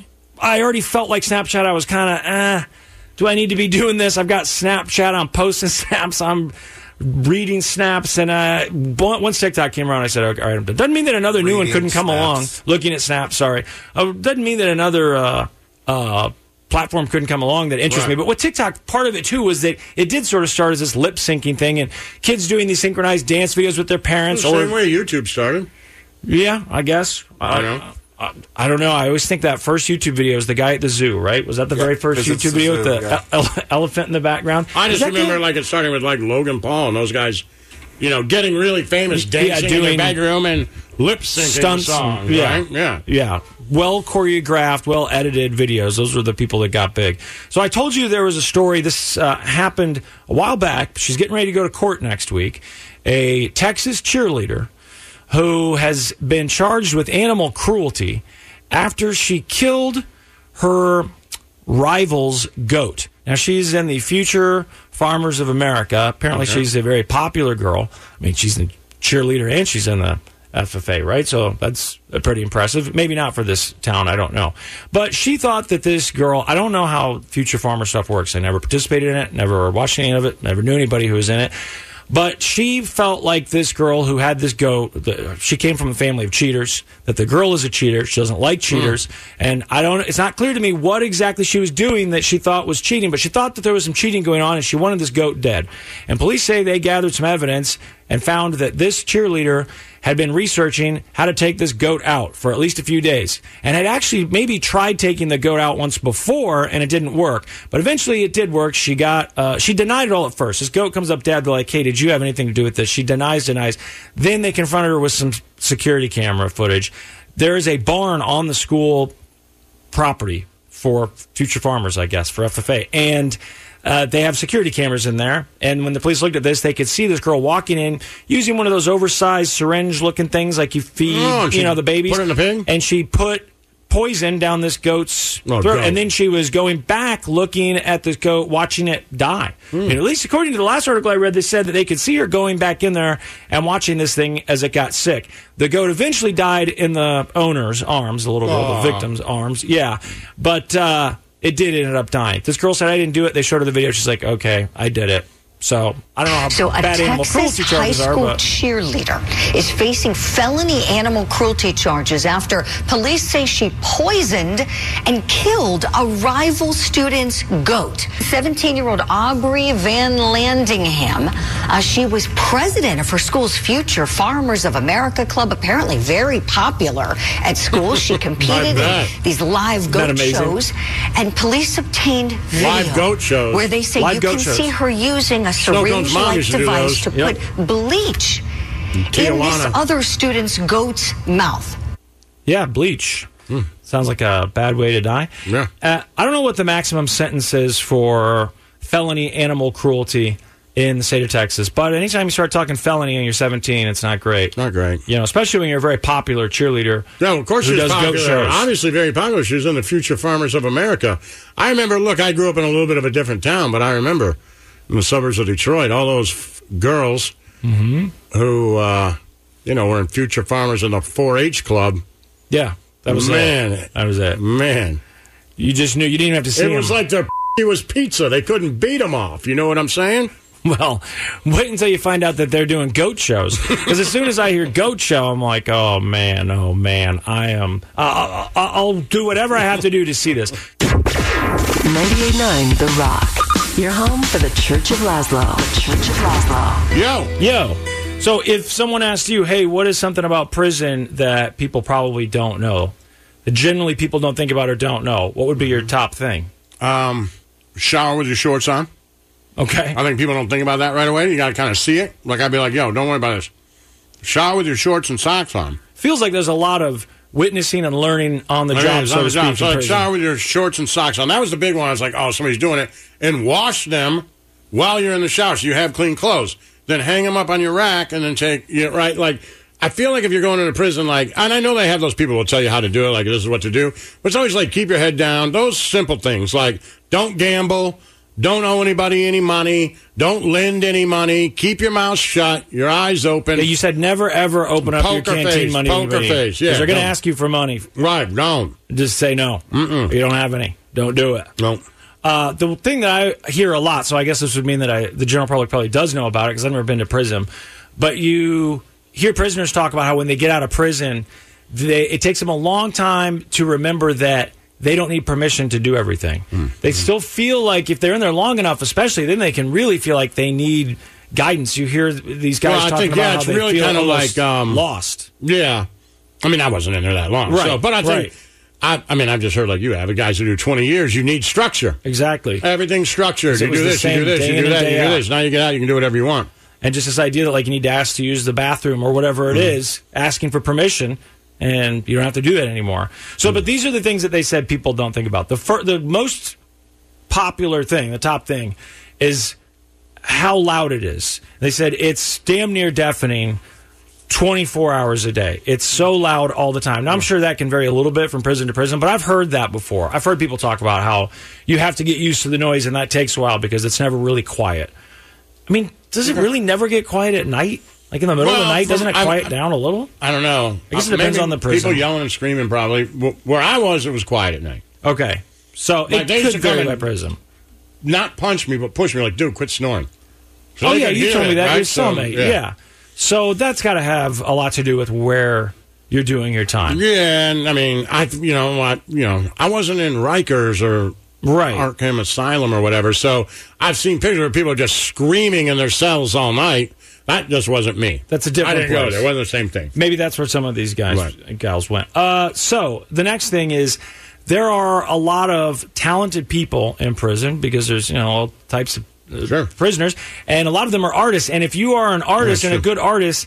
I already felt like Snapchat. I was kind of, do I need to be doing this? I've got Snapchat. I'm posting snaps. I'm reading snaps. And once TikTok came around, I said, okay, all right. Doesn't mean that another new one couldn't come along. Looking at snaps, sorry. Doesn't mean that another... platform couldn't come along that interests me. But with TikTok, part of it, too, was that it did sort of start as this lip-syncing thing, and kids doing these synchronized dance videos with their parents. The same way YouTube started. Yeah, I guess. I don't know. I always think that first YouTube video is the guy at the zoo, right? Was that the very first YouTube video with the elephant in the background? I just remember it starting with Logan Paul and those guys, getting really famous, dancing in their bedroom and lip-syncing stunts, the song, right? Yeah. Well choreographed, well edited videos. Those were the people that got big. So I told you there was a story. This happened a while back. She's getting ready to go to court next week. A Texas cheerleader who has been charged with animal cruelty after she killed her rivals goat. Now, she's in the Future Farmers of America. Apparently, she's a very popular girl. I mean, she's a cheerleader and she's in the FFA, right? So that's pretty impressive. Maybe not for this town, I don't know. But she thought that this girl, I don't know how Future Farmer stuff works. I never participated in it, never watched any of it, never knew anybody who was in it. But she felt like this girl who had this goat, she came from a family of cheaters, that the girl is a cheater. She doesn't like cheaters. And it's not clear to me what exactly she was doing that she thought was cheating, but she thought that there was some cheating going on and she wanted this goat dead. And police say they gathered some evidence and found that this cheerleader had been researching how to take this goat out for at least a few days and had actually maybe tried taking the goat out once before and it didn't work. But eventually it did work. She denied it all at first. This goat comes up dead. They're like, hey, did you have anything to do with this? She denies. Then they confronted her with some security camera footage. There is a barn on the school property for Future Farmers, I guess, for FFA. And they have security cameras in there, and when the police looked at this, they could see this girl walking in using one of those oversized syringe-looking things like you feed, the babies. Put it in the pig? And she put poison down this goat's throat, and then she was going back looking at this goat, watching it die. And at least according to the last article I read, they said that they could see her going back in there and watching this thing as it got sick. The goat eventually died in the owner's arms, the little girl, the victim's arms. Yeah, but it did end up dying. This girl said, I didn't do it. They showed her the video. She's like, okay, I did it. So I don't know how bad animal cruelty charges are. So a Texas high school cheerleader is facing felony animal cruelty charges after police say she poisoned and killed a rival student's goat. 17-year-old Aubrey Van Landingham, she was president of her school's Future Farmers of America Club, apparently very popular at school. She competed in these live goat shows, and police obtained video live goat shows where they say you can see her using a syringe-like device to put bleach in this other student's goat's mouth. Yeah, bleach. Sounds like a bad way to die. Yeah. I don't know what the maximum sentence is for felony animal cruelty in the state of Texas, but anytime you start talking felony and you're 17, it's not great. Not great. Especially when you're a very popular cheerleader. Yeah, well, of course who she's does popular. goat shows. Obviously very popular. She was in the Future Farmers of America. I remember, I grew up in a little bit of a different town, but I remember in the suburbs of Detroit, all those girls who, were in Future Farmers in the 4-H club. Yeah, that was it. That was it. Man. You just knew. You didn't even have to see It was like their was pizza. They couldn't beat them off. You know what I'm saying? Well, wait until you find out that they're doing goat shows. Because as soon as I hear goat show, I'm like, oh, man, I'll do whatever I have to do to see this. 98.9 The Rock. Your home for the Church of Laszlo. The Church of Laszlo. Yo. So if someone asks you, hey, what is something about prison that people probably don't know, that generally people don't think about or don't know, what would be your top thing? Shower with your shorts on. Okay. I think people don't think about that right away. You got to kind of see it. Like, I'd be like, yo, don't worry about this. Shower with your shorts and socks on. Feels like there's a lot of witnessing and learning on the job, so to speak. So shower with your shorts and socks on. That was the big one. I was like, oh, somebody's doing it. And wash them while you're in the shower so you have clean clothes. Then hang them up on your rack and then I feel like if you're going into prison, and I know they have those people who will tell you how to do it, like this is what to do. But it's always like, keep your head down. Those simple things, like don't gamble, don't owe anybody any money, don't lend any money, keep your mouth shut, your eyes open. Yeah, you said never, ever open up your canteen money. Poker face, yeah. Because they're going to ask you for money. Right, don't. Just say no. You don't have any. Don't do it. No. The thing that I hear a lot, so I guess this would mean that the general public probably does know about it because I've never been to prison, but you hear prisoners talk about how when they get out of prison, it takes them a long time to remember that they don't need permission to do everything. They still feel like if they're in there long enough, especially, then they can really feel like they need guidance. You hear these guys talking about how they really feel almost lost. Yeah. I mean, I wasn't in there that long. Right. So, but I think... I've just heard like you have. The guys who do 20 years, you need structure. Exactly. Everything's structured. You do this, you do this, you do that, you do this. Now you get out, you can do whatever you want. And just this idea that you need to ask to use the bathroom or whatever it is, asking for permission, and you don't have to do that anymore. So, but these are the things that they said people don't think about. The most popular thing, the top thing, is how loud it is. They said it's damn near deafening 24 hours a day. It's so loud all the time. Now, I'm sure that can vary a little bit from prison to prison, but I've heard that before. I've heard people talk about how you have to get used to the noise, and that takes a while because it's never really quiet. I mean, does it really never get quiet at night? Like in the middle of the night, doesn't it quiet down a little? I don't know. I guess it depends on the prison. People yelling and screaming probably. Where I was, it was quiet at night. Okay. So like, it could vary by prison. Not punch me, but push me like, dude, quit snoring. So you told me that. Your cellmate. Yeah. So that's got to have a lot to do with where you're doing your time. Yeah, and I mean, I wasn't in Rikers or Arkham Asylum or whatever, so I've seen pictures where people are just screaming in their cells all night. That just wasn't me. That's a different I didn't place. go there. It wasn't the same thing. Maybe that's where some of these gals went. So the next thing is there are a lot of talented people in prison because there's all types of prisoners, and a lot of them are artists. And if you are an artist and a good artist,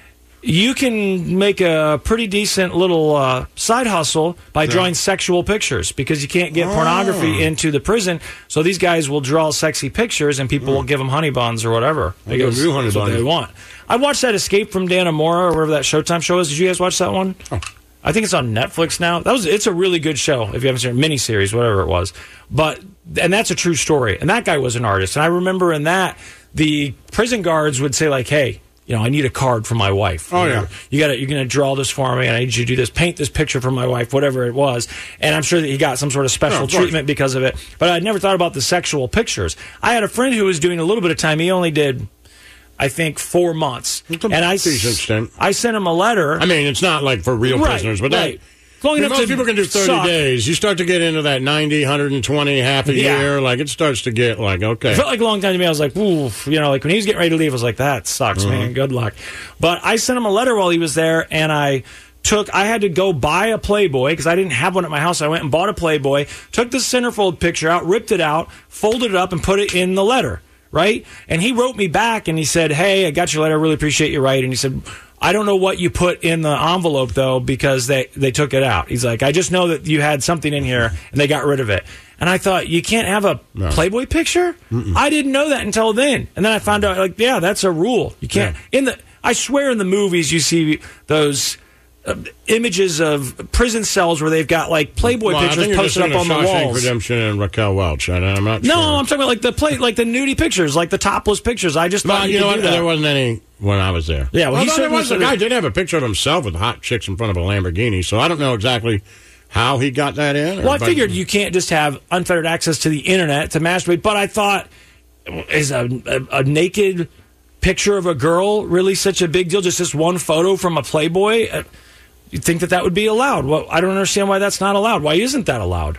you can make a pretty decent little side hustle by drawing sexual pictures because you can't get pornography into the prison. So these guys will draw sexy pictures, and people will give them honey buns or whatever because that's what they want. I watched that Escape from Dannemora or whatever that Showtime show is. Did you guys watch that one? Oh. I think it's on Netflix now. It's a really good show if you haven't seen it, miniseries, whatever it was. And that's a true story. And that guy was an artist. And I remember in that the prison guards would say like, "Hey, I need a card for my wife. Oh yeah, you're gonna draw this for me, and I need you to do this, paint this picture for my wife, whatever it was." And I'm sure that he got some sort of special treatment because of it. But I'd never thought about the sexual pictures. I had a friend who was doing a little bit of time. He only did, I think, 4 months. And I sent him a letter. I mean, it's not like for real prisoners, but long enough most people can do 30 days. You start to get into that 90, 120, half a year. Like, it starts to get like, okay. It felt like a long time to me. I was like, oof. Like when he was getting ready to leave, I was like, that sucks, man. Good luck. But I sent him a letter while he was there, and I had to go buy a Playboy because I didn't have one at my house. I went and bought a Playboy, took the centerfold picture out, ripped it out, folded it up, and put it in the letter. Right? And he wrote me back and he said, "Hey, I got your letter. I really appreciate you writing." And he said, "I don't know what you put in the envelope, though, because they took it out." He's like, "I just know that you had something in here and they got rid of it." And I thought, you can't have a Playboy picture? I didn't know that until then. And then I found out, like, yeah, that's a rule. You can't. I swear in the movies you see those images of prison cells where they've got like Playboy pictures posted up on the walls. Redemption and Raquel Welch. I'm not sure. No, I'm talking about like the nudie pictures, like the topless pictures. I just thought there wasn't any when I was there. Yeah, well, the guy did have a picture of himself with hot chicks in front of a Lamborghini, so I don't know exactly how he got that in. Well, I figured you can't just have unfettered access to the internet to masturbate, but I thought, is a naked picture of a girl really such a big deal? Just this one photo from a Playboy? You'd think that would be allowed. Well, I don't understand why that's not allowed. Why isn't that allowed?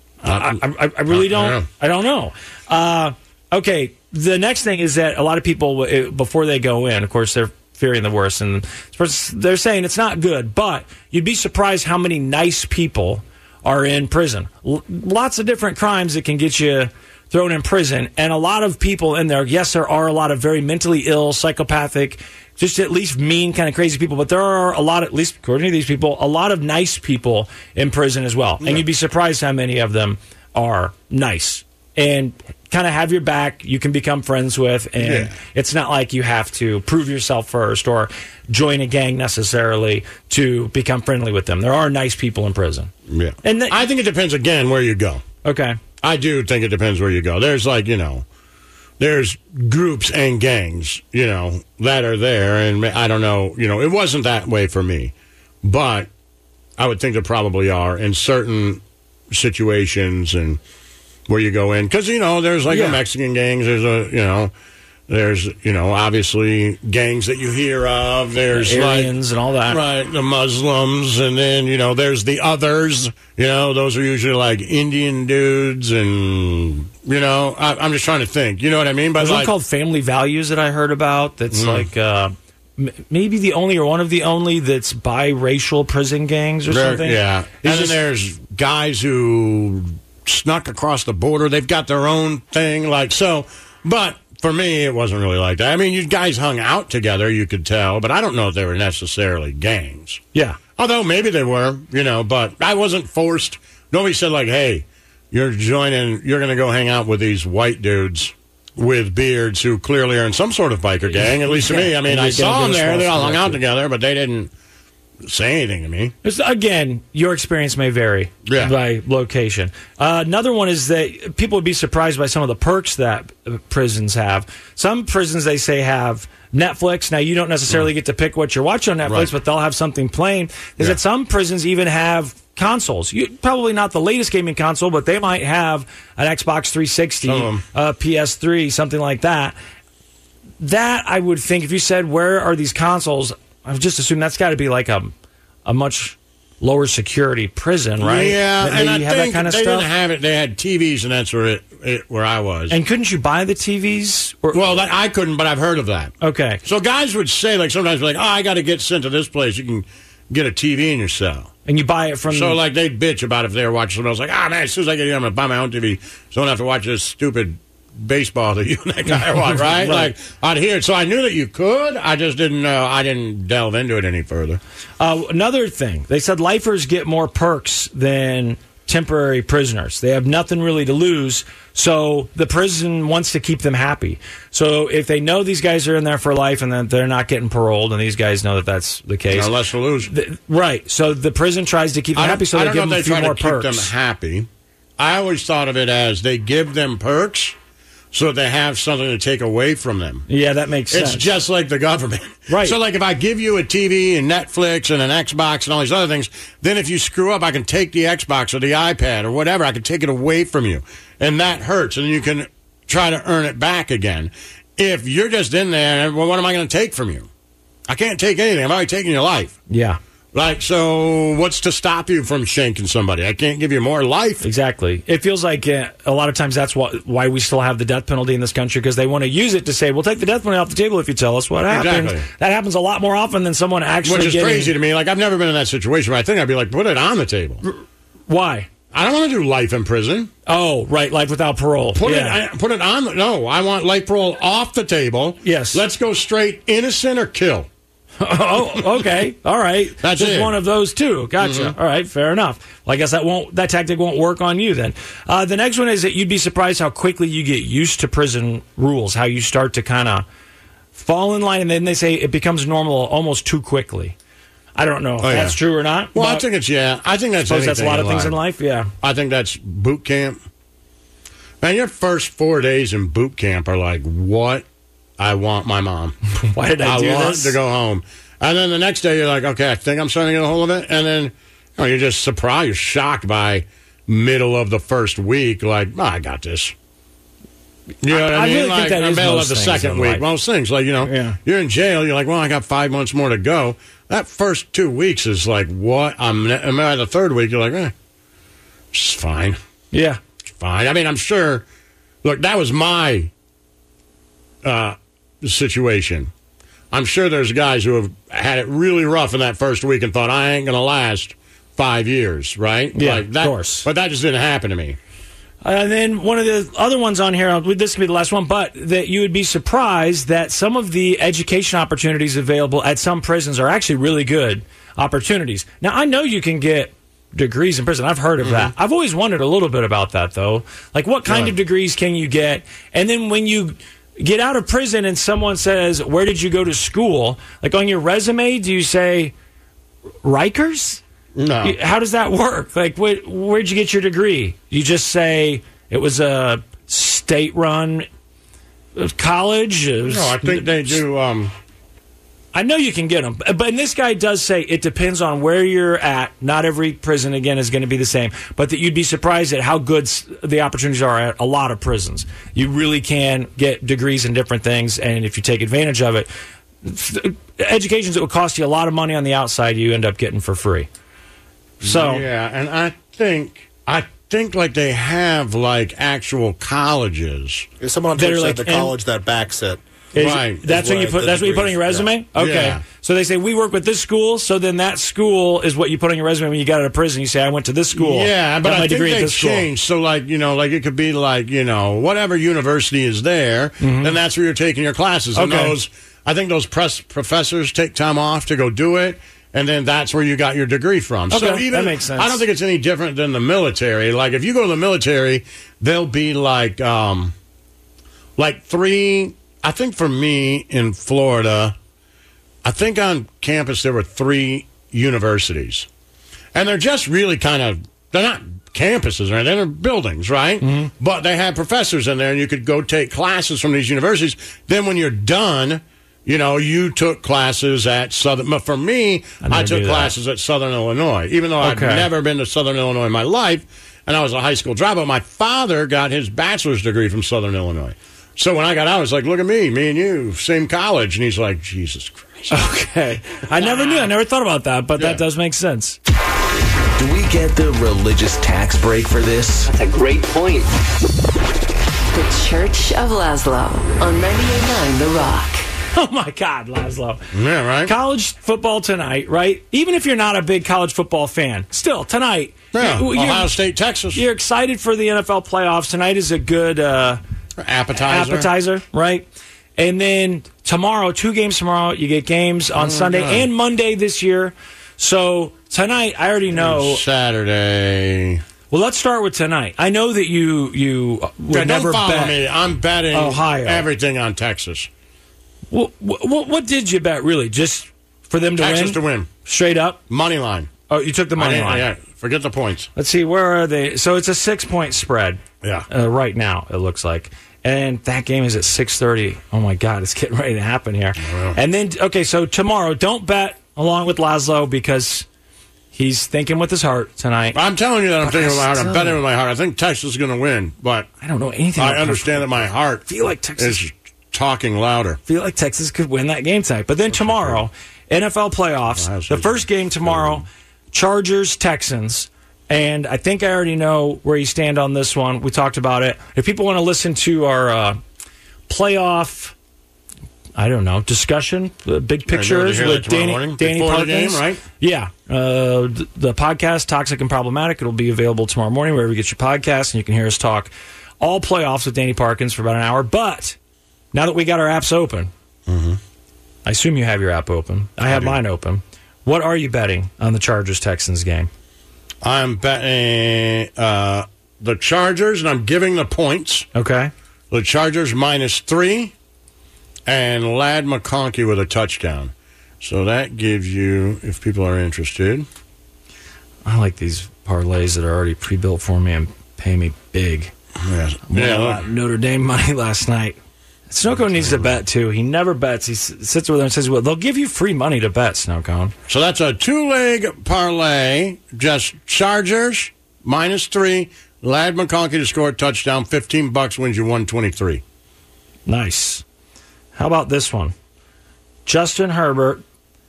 I really don't. I don't know. Okay, the next thing is that a lot of people, before they go in, of course, they're fearing the worst, and they're saying it's not good, but you'd be surprised how many nice people are in prison. Lots of different crimes that can get you thrown in prison, and a lot of people in there. Yes, there are a lot of very mentally ill, psychopathic, just at least mean, kind of crazy people, but there are a lot, at least according to these people, a lot of nice people in prison as well. And you'd be surprised how many of them are nice and kind of have your back, you can become friends with, and it's not like you have to prove yourself first or join a gang necessarily to become friendly with them. There are nice people in prison. Yeah. And I think it depends, again, where you go. Okay. I do think it depends where you go. There's there's groups and gangs, that are there, and I don't know, it wasn't that way for me, but I would think there probably are in certain situations and where you go in, because, there's like the Mexican gangs, there's obviously gangs that you hear of, there's Aryans and all that. Right, the Muslims, and then, there's the others, those are usually like Indian dudes, and, I'm just trying to think, you know what I mean? But there's one called Family Values that I heard about that's like maybe the only or one of the only that's biracial prison gangs or something. Yeah, and then there's guys who snuck across the border, they've got their own thing, but for me, it wasn't really like that. I mean, you guys hung out together, you could tell, but I don't know if they were necessarily gangs. Yeah. Although maybe they were, but I wasn't forced. Nobody said, hey, you're going to go hang out with these white dudes with beards who clearly are in some sort of biker gang, at least to me. I mean, I saw them there. They all hung out together, but they didn't say anything to me. Again, your experience may vary by location. Another one is that people would be surprised by some of the perks that prisons have. Some prisons, they say, have Netflix. Now, you don't necessarily get to pick what you're watching on Netflix, but they'll have something playing. Is that some prisons even have consoles. Probably not the latest gaming console, but they might have an Xbox 360, PS3, something like that. That, I would think, if you said, where are these consoles, I would just assume that's got to be like a much lower security prison, right? Yeah, and I have think that kind of they stuff? didn't have it. They had TVs, and that's where I was. And couldn't you buy the TVs? I couldn't, but I've heard of that. Okay. So guys would say, like, sometimes, like, I got to get sent to this place. You can get a TV in your cell. And you buy it from... So, like, they'd bitch about if they were watching something else. Like, man, as soon as I get here, I'm going to buy my own TV so I don't have to watch this stupid baseball that you and that guy watch, right? Like, I'd hear it. So I knew that you could. I just didn't know. I didn't delve into it any further. Another thing, they said lifers get more perks than temporary prisoners. They have nothing really to lose, so the prison wants to keep them happy. So if they know these guys are in there for life and that they're not getting paroled, and these guys know that that's the case, no less to lose. Right. So the prison tries to keep them happy, so they give them a few more perks. Keep them happy. I always thought of it as they give them perks so they have something to take away from them. Yeah, that makes sense. It's just like the government. Right. So, like, if I give you a TV and Netflix and an Xbox and all these other things, then if you screw up, I can take the Xbox or the iPad or whatever. I can take it away from you. And that hurts. And you can try to earn it back again. If you're just in there, well, what am I going to take from you? I can't take anything. I'm already taking your life. Yeah. Like, so what's to stop you from shanking somebody? I can't give you more life. Exactly. It feels like a lot of times that's why we still have the death penalty in this country, because they want to use it to say, we'll take the death penalty off the table if you tell us what happened. Exactly. That happens a lot more often than someone actually Which is crazy to me. Like, I've never been in that situation, but I think I'd be like, put it on the table. Why? I don't want to do life in prison. Oh, right, life without parole. Put it on. No, I want life parole off the table. Yes. Let's go straight innocent or kill. Oh, okay. All right. That's just it. one of those two. Gotcha. Mm-hmm. All right, fair enough. Well, I guess that tactic won't work on you then. The next one is that you'd be surprised how quickly you get used to prison rules, how you start to kind of fall in line, and then they say it becomes normal almost too quickly. I don't know if that's true or not. Well, I think it's, I think that's suppose that's a lot of things in life, yeah. I think that's boot camp. Man, your first 4 days in boot camp are like, what? I want my mom. Why did I do this? I want to go home. And then the next day, you're like, okay, I think I'm starting to get a hold of it. And then you're just surprised. You're shocked by middle of the first week. Like, I got this. You know what I mean? Really think that is middle most of the things second in week. life. Most things. Like, you're in jail. You're like, well, I got 5 months more to go. That first 2 weeks is like, what? I'm by the third week. You're like, it's fine. Yeah. It's fine. I mean, I'm sure. Look, that was my situation. I'm sure there's guys who have had it really rough in that first week and thought, I ain't going to last 5 years, right? Yeah, like that, of course. But that just didn't happen to me. And then one of the other ones on here, this could be the last one, but that you would be surprised that some of the education opportunities available at some prisons are actually really good opportunities. Now, I know you can get degrees in prison. I've heard of that. I've always wondered a little bit about that, though. Like, what kind of degrees can you get? And then when you get out of prison and someone says, where did you go to school? Like, on your resume, do you say Rikers? No. How does that work? Like, where'd you get your degree? You just say it was a state-run college? No, I think they do. I know you can get them. But this guy does say it depends on where you're at. Not every prison, again, is going to be the same. But that you'd be surprised at how good the opportunities are at a lot of prisons. You really can get degrees in different things, and if you take advantage of it, educations that would cost you a lot of money on the outside, you end up getting for free. So yeah, and I think like they have like actual colleges. Someone That are said like the college that backs it. Right. That's what you put. That's what you put on your resume. Yeah. Okay. Yeah. So they say we work with this school. So then that school is what you put on your resume when you got out of prison. You say I went to this school. Yeah, but got my I think degree at they this school. changed. So like like it could be like whatever university is there, then that's where you're taking your classes. And Okay. I think those professors take time off to go do it. And then that's where you got your degree from. So Okay, even that makes sense. I don't think it's any different than the military. Like if you go to the military, they'll be like like 3, I think for me in Florida, I think on campus there were 3 universities. And they're just really they're not campuses or anything, they're buildings, right? Mm-hmm. But they had professors in there, and you could go take classes from these universities. Then when you're done, you took classes at Southern. But for me, I took classes at Southern Illinois, even though I'd never been to Southern Illinois in my life, and I was a high school dropout. My father got his bachelor's degree from Southern Illinois. So when I got out, I was like, look at me and you, same college. And he's like, Jesus Christ. Okay. I never knew. I never thought about that, but that does make sense. Do we get the religious tax break for this? That's a great point. The Church of Laszlo on 98.9 The Rock. Oh, my God, Laszlo. Yeah, right? College football tonight, right? Even if you're not a big college football fan, still, tonight. Yeah, Ohio State, Texas. You're excited for the NFL playoffs. Tonight is a good appetizer, right? And then tomorrow, 2 games tomorrow. You get games on Sunday and Monday this year. So tonight, I already know. Saturday. Well, let's start with tonight. I know that you would never don't follow bet. me. I'm betting Ohio. Everything on Texas. Well, what did you bet, really? Just for them to win? Texas to win. Straight up? Money line. Oh, you took the money line. Yeah, forget the points. Let's see, where are they? So it's a 6-point spread. Yeah. Right now, it looks like. And that game is at 6:30. Oh, my God, it's getting ready to happen here. And then, okay, so tomorrow, don't bet along with Laszlo because he's thinking with his heart tonight. I'm telling you that I'm thinking with my heart. I'm betting with my heart. I think Texas is going to win, but I don't know anything. I understand that my heart feel like Texas is talking louder. Feel like Texas could win that game tonight. But then tomorrow, NFL playoffs, the first game tomorrow, Chargers, Texans. And I think I already know where you stand on this one. We talked about it. If people want to listen to our playoff, I don't know, discussion, big pictures with Danny Parkins. Game, right? Yeah. The podcast, Toxic and Problematic, it'll be available tomorrow morning wherever you get your podcast, and you can hear us talk all playoffs with Danny Parkins for about an hour. But now that we got our apps open, I assume you have your app open. I have mine open. What are you betting on the Chargers-Texans game? I'm betting the Chargers, and I'm giving the points. Okay. The Chargers -3, and Ladd McConkey with a touchdown. So that gives you, if people are interested. I like these parlays that are already pre-built for me and pay me big. Yeah. Notre Dame money last night. Snowcone needs to bet, too. He never bets. He sits over there and says, well, they'll give you free money to bet, Snowcone. So that's a 2-leg parlay. Just Chargers, -3. Ladd McConkey to score a touchdown. $15 wins you $123. Nice. How about this one? Justin Herbert,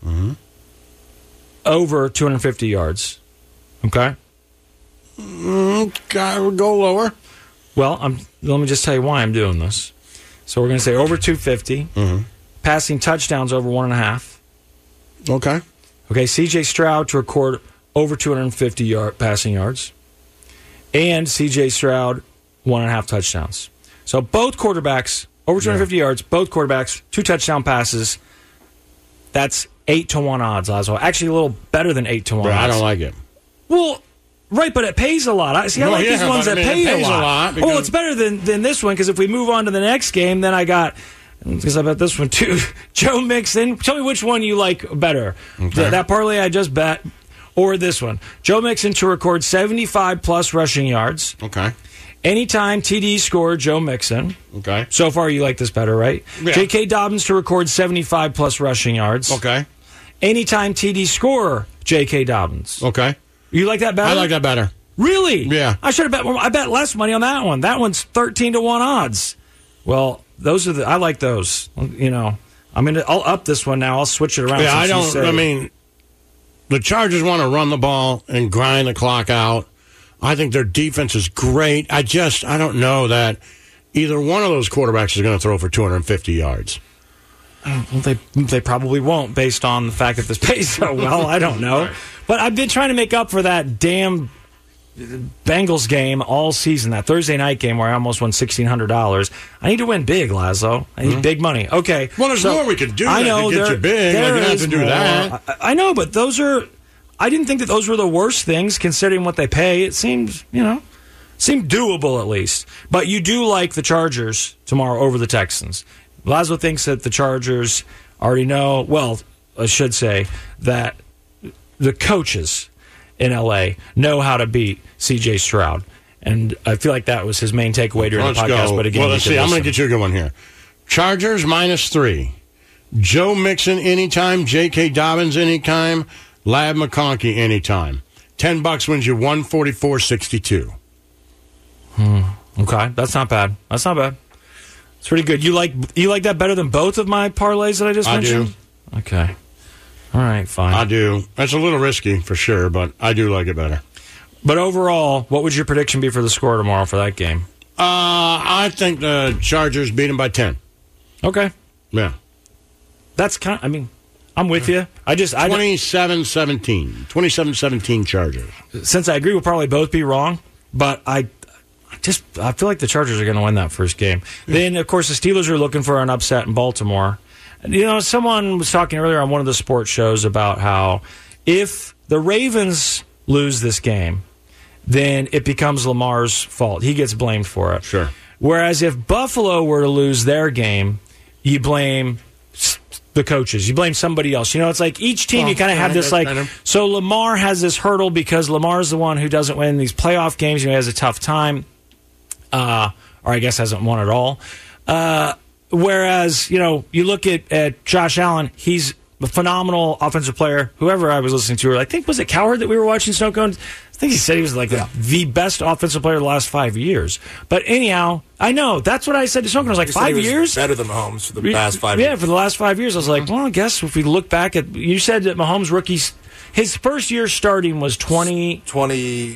over 250 yards. Okay? We'll go lower. Well, let me just tell you why I'm doing this. So we're going to say over 250. Passing touchdowns over 1.5. Okay. Okay, C.J. Stroud to record over 250 passing yards. And C.J. Stroud, 1.5 touchdowns. So both quarterbacks, over 250 yards, both quarterbacks, 2 touchdown passes. That's 8-1 odds, Laszlo. Actually, a little better than 8-1 odds. I don't like it. Well, right, but it pays a lot. I like these ones that pay a lot. Well, it's better than this one, because if we move on to the next game, then I bet this one too. Joe Mixon. Tell me which one you like better. Okay. That parlay I just bet, or this one. Joe Mixon to record 75-plus rushing yards. Okay. Anytime TD score, Joe Mixon. Okay. So far, you like this better, right? Yeah. J.K. Dobbins to record 75-plus rushing yards. Okay. Anytime TD score, J.K. Dobbins. Okay. You like that better? I like that better. Really? Yeah. I should have bet more. I bet less money on that one. That one's 13-1 odds. Well, those are I like those. You know, I'll up this one now. I'll switch it around. Yeah, the Chargers want to run the ball and grind the clock out. I think their defense is great. I don't know that either one of those quarterbacks is going to throw for 250 yards. Well, they probably won't, based on the fact that this pays so well. I don't know. Right. But I've been trying to make up for that damn Bengals game all season, that Thursday night game where I almost won $1,600. I need to win big, Laszlo. I need big money. Okay. Well, there's more we could do to get you big. You don't have to do that. I know, but those are... I didn't think that those were the worst things, considering what they pay. It seems Seemed doable at least. But you do like the Chargers tomorrow over the Texans. Laszlo thinks that the Chargers already know, well, I should say that the coaches in L.A. know how to beat C.J. Stroud. And I feel like that was his main takeaway during the podcast. Go. But again, let's see. I'm going to get you a good one here. Chargers -3. Joe Mixon anytime. J.K. Dobbins anytime. Lab McConkey anytime. $10 wins you 144.62. Okay, that's not bad. That's not bad. It's pretty good. You like that better than both of my parlays that I just mentioned? I do. Okay. All right, fine. I do. That's a little risky for sure, but I do like it better. But overall, what would your prediction be for the score tomorrow for that game? I think the Chargers beat them by 10. Okay. Yeah. That's I'm with you. 27-17. 27-17 Chargers. Since I agree we'll probably both be wrong, but I feel like the Chargers are going to win that first game. Then, of course, the Steelers are looking for an upset in Baltimore. You know, someone was talking earlier on one of the sports shows about how if the Ravens lose this game, then it becomes Lamar's fault. He gets blamed for it. Sure. Whereas if Buffalo were to lose their game, you blame the coaches. You blame somebody else. You know, it's like each team you kind of have this so Lamar has this hurdle because Lamar's the one who doesn't win these playoff games. He has a tough time, or I guess hasn't won at all. Whereas, you know, you look at Josh Allen, he's a phenomenal offensive player. Whoever I was listening to, I think, was it Cowherd that we were watching Snow Cone? I think he said he was like the best offensive player of the last 5 years. But anyhow, I know. That's what I said to Snow Cone. I was like, 5 years? Better than Mahomes for the past 5 years. Yeah, for the last 5 years. I was like, well, I guess if we look back at... You said that Mahomes' rookies... His first year starting was 2018.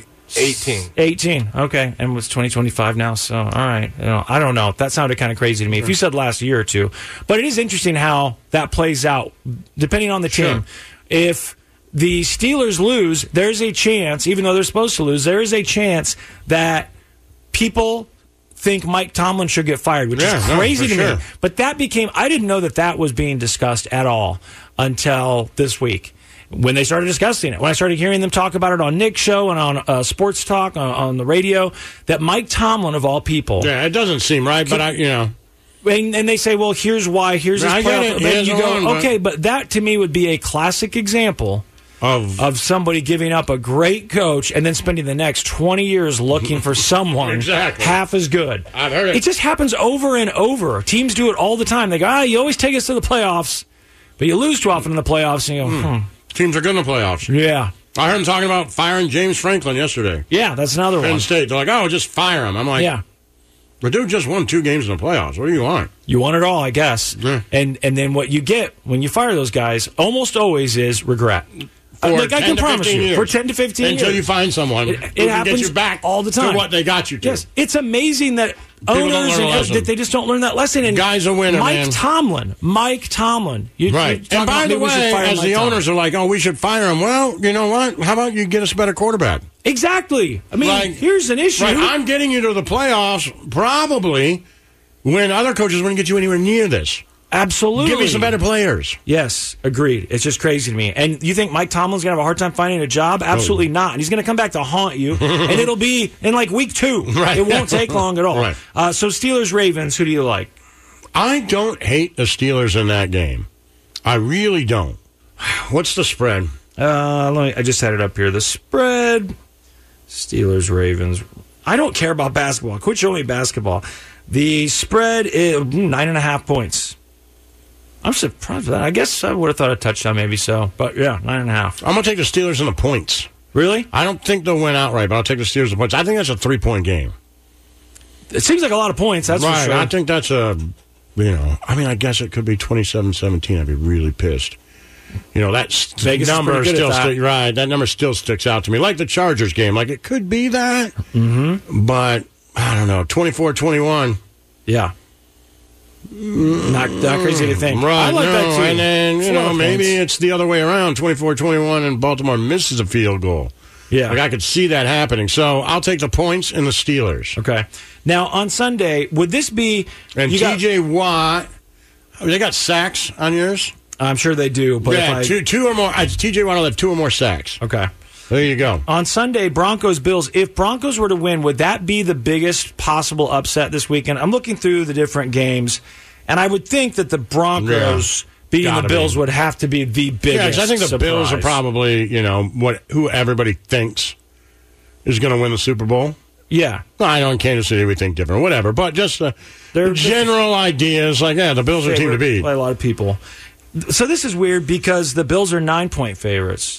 18, okay. And it's 2025 now, so all right. You know, I don't know. That sounded kind of crazy to me. If you said last year or two. But it is interesting how that plays out, depending on the team. If the Steelers lose, there's a chance, even though they're supposed to lose, there is a chance that people think Mike Tomlin should get fired, which is crazy to me. But that became... I didn't know that was being discussed at all until this week, when they started discussing it, when I started hearing them talk about it on Nick's show and on Sports Talk on the radio, that Mike Tomlin, of all people... Yeah, it doesn't seem right, but And they say, well, here's why, here's his playoff. And you go, okay, but that to me would be a classic example of somebody giving up a great coach and then spending the next 20 years looking for someone half as good. I've heard it. It just happens over and over. Teams do it all the time. They go, you always take us to the playoffs, but you lose too often in the playoffs, and you go, Teams are good in the playoffs. Yeah. I heard him talking about firing James Franklin yesterday. Yeah, that's another one. Penn State. They're like, just fire him. I'm like, the dude just won 2 games in the playoffs. What do you want? You want it all, I guess. Yeah. And then what you get when you fire those guys almost always is regret. I can promise you, for 10 to 15 years. Until you find someone who can get you back all the time to what they got you to. Yes, it's amazing that owners that they just don't learn that lesson. And guys a winner, Mike Tomlin. Right. And by the way, as the owners are like, we should fire him. Well, you know what? How about you get us a better quarterback? Exactly. I mean, here's an issue. Right, I'm getting you to the playoffs probably when other coaches wouldn't get you anywhere near this. Absolutely. Give me some better players. Yes, agreed. It's just crazy to me. And you think Mike Tomlin's going to have a hard time finding a job? Absolutely not. And he's going to come back to haunt you, and it'll be in like week 2. Right. It won't take long at all. Right. So Steelers-Ravens, who do you like? I don't hate the Steelers in that game. I really don't. What's the spread? I just had it up here. The spread, Steelers-Ravens. I don't care about basketball. Quit showing me basketball. The spread is 9.5 points. I'm surprised with that. I guess I would have thought a touchdown, maybe so. But yeah, 9.5. I'm going to take the Steelers in the points. Really? I don't think they'll win outright, but I'll take the Steelers in the points. I think that's a 3-point game. It seems like a lot of points, that's for sure. I think that's I guess it could be 27-17. I'd be really pissed. That number still that number still sticks out to me. Like the Chargers game. Like, it could be that. Mm-hmm. But, I don't know, 24-21. Yeah. Not crazy to think. Right, I like that too. And then, maybe it's the other way around, 24-21, and Baltimore misses a field goal. Yeah. I could see that happening. So I'll take the points and the Steelers. Okay. Now, on Sunday, would this be... And T.J. Watt, they got sacks on yours? I'm sure they do. But two or more. T.J. Watt will have 2 or more sacks. Okay. There you go. On Sunday, Broncos-Bills. If Broncos were to win, would that be the biggest possible upset this weekend? I'm looking through the different games, and I would think that the Broncos beating the Bills would have to be the biggest. Yeah, I think the surprise. Bills are probably, who everybody thinks is going to win the Super Bowl. Yeah. Well, I know in Kansas City we think different, whatever. But just the general idea is like, the Bills are a team to beat. By a lot of people. So this is weird because the Bills are 9-point favorites.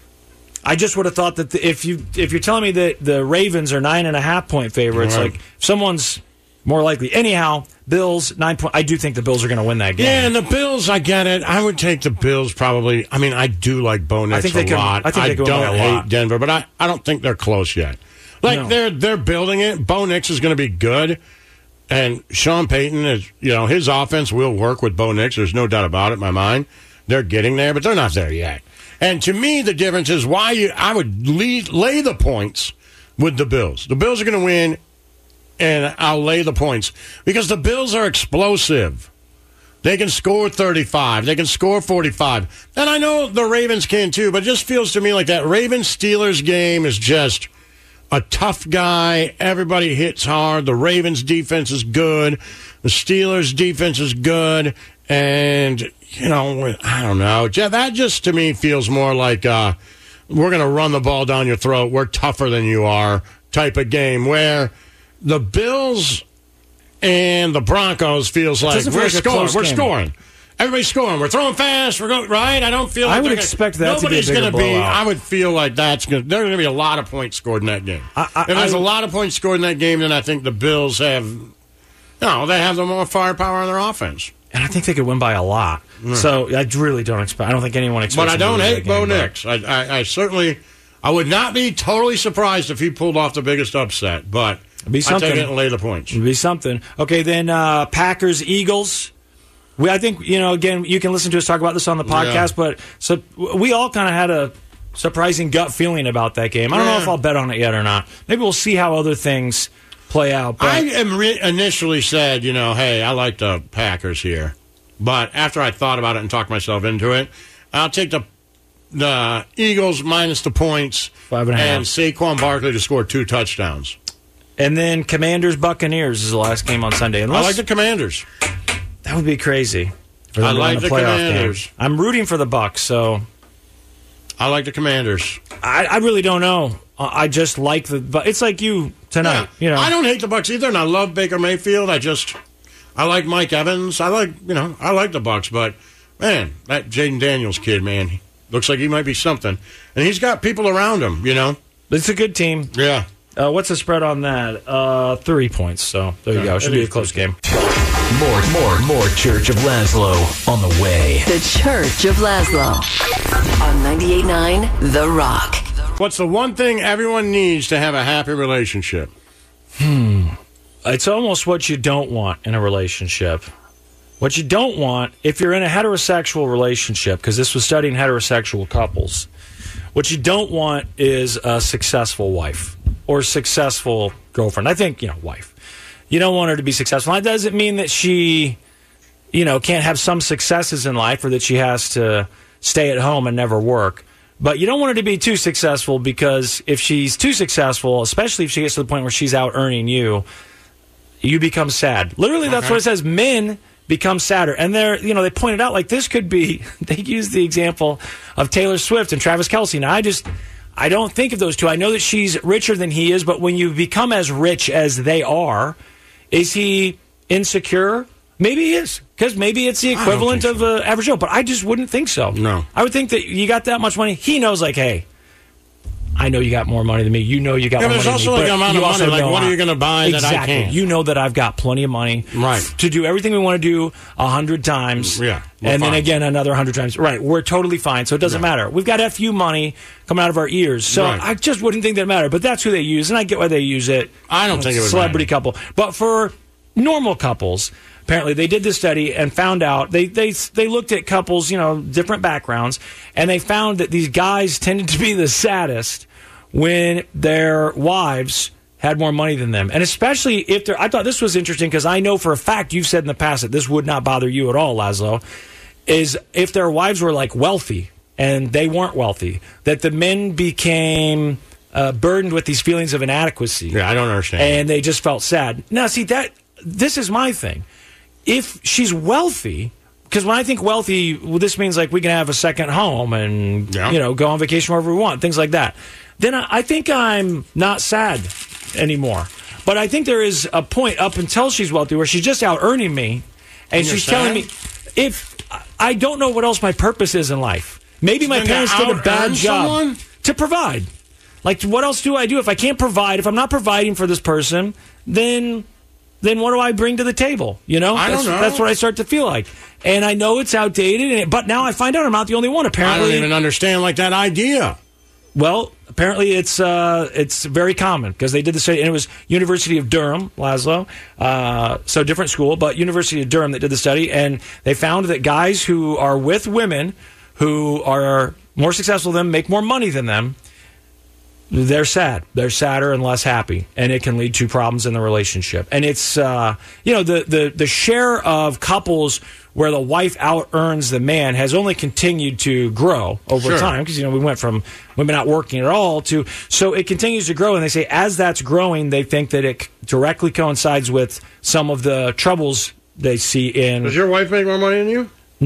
I just would have thought that if you're telling me that the Ravens are 9.5-point favorites, Right. like if someone's more likely. Anyhow, Bills 9 point. I do think the Bills are going to win that game. Yeah, and the Bills, I get it. I would take the Bills probably. I mean, I do like Bo Nix a lot. I think they can win by don't a hate lot. Denver, but I don't think they're close yet. Like they're building it. Bo Nix is going to be good, and Sean Payton is. His offense will work with Bo Nix. There's no doubt about it in my mind. They're getting there, but they're not there yet. And to me, the difference is why I would lay the points with the Bills. The Bills are going to win, and I'll lay the points because the Bills are explosive. They can score 35. They can score 45. And I know the Ravens can too, but it just feels to me like that Ravens-Steelers game is just a tough guy. Everybody hits hard. The Ravens' defense is good. The Steelers' defense is good. And, I don't know. That just to me feels more like we're going to run the ball down your throat. We're tougher than you are type of game where the Bills and the Broncos feels like we're scoring. Everybody's scoring. We're throwing fast. We're going right. I don't feel like I would expect that to be a bigger blowout. I would feel like there's going to be a lot of points scored in that game. If there's a lot of points scored in that game, then I think the Bills have, they have the more firepower on their offense. And I think they could win by a lot. So I really don't expect. I don't think anyone expects. But I don't hate Bo game, Nix. I certainly, I would not be totally surprised if he pulled off the biggest upset. But It'd be something. I take it and lay the points. It'd be something. Okay, then Packers Eagles. I think again you can listen to us talk about this on the podcast. But so we all kind of had a surprising gut feeling about that game. I don't know if I'll bet on it yet or not. Maybe we'll see how other things play out. But I initially said, hey, I like the Packers here. But after I thought about it and talked myself into it, I'll take the Eagles minus the points 5.5. And Saquon Barkley to score 2 touchdowns. And then Commanders-Buccaneers is the last game on Sunday. I like the Commanders. That would be crazy. I like the Commanders. Game. I'm rooting for the Bucs, so I like the Commanders. I really don't know. I just like but it's like you tonight. Yeah. I don't hate the Bucs either, and I love Baker Mayfield. I like Mike Evans. I like the Bucs, but man, that Jaden Daniels kid, man, he looks like he might be something, and he's got people around him. It's a good team. Yeah. What's the spread on that? 3 points. So there you go. Should be a close game. More Church of Laszlo on the way. The Church of Laszlo on 98.9 The Rock. What's the one thing everyone needs to have a happy relationship? It's almost what you don't want in a relationship. What you don't want, if you're in a heterosexual relationship, because this was studying heterosexual couples, what you don't want is a successful wife or successful girlfriend. I think, wife. You don't want her to be successful. That doesn't mean that she, can't have some successes in life or that she has to stay at home and never work. But you don't want her to be too successful because if she's too successful, especially if she gets to the point where she's out earning you become sad. Literally, that's what it says. Men become sadder. And they pointed out, like, this could be, they used the example of Taylor Swift and Travis Kelce. Now, I don't think of those two. I know that she's richer than he is, but when you become as rich as they are, is he insecure? Maybe he is, because maybe it's the equivalent of an average Joe, but I just wouldn't think so. No. I would think that you got that much money. He knows, like, hey, I know you got more money than me. You know you got more money than me. There's also like an amount of money. Like, what are you going to buy that I can't? You know that I've got plenty of money to do everything we want to do 100 times. Yeah. And then again another 100 times. Right. We're totally fine. So it doesn't matter. We've got FU money coming out of our ears. So I just wouldn't think that mattered. But that's who they use. And I get why they use it. I don't think it would celebrity couple. But for normal couples, apparently they did this study and found out they looked at couples, different backgrounds, and they found that these guys tended to be the saddest when their wives had more money than them. And especially if they're... I thought this was interesting because I know for a fact you've said in the past that this would not bother you at all, Laszlo, is if their wives were, like, wealthy. and they weren't wealthy, that the men became burdened with these feelings of inadequacy. Yeah, I don't understand. And they just felt sad. Now, see, this is my thing. If she's wealthy, because when I think wealthy, well, this means like we can have a second home and go on vacation wherever we want, things like that. Then I think I'm not sad anymore. But I think there is a point up until she's wealthy where she's just out earning me, and she's telling me if I don't know what else my purpose is in life. Maybe my parents did a bad job to provide. Like, what else do I do if I can't provide? If I'm not providing for this person, then what do I bring to the table? You know, I don't know. That's what I start to feel like. And I know it's outdated, but now I find out I'm not the only one. Apparently, I don't even understand that idea. Well, apparently it's very common because they did the study, and it was University of Durham, Laszlo, so different school, but University of Durham that did the study, and they found that guys who are with women who are more successful than them, make more money than them, they're sad. They're sadder and less happy, and it can lead to problems in the relationship. And it's the share of couples where the wife out earns the man has only continued to grow over time because we went from women not working at all to so it continues to grow. And they say as that's growing, they think that it directly coincides with some of the troubles they see in. Does your wife make more money than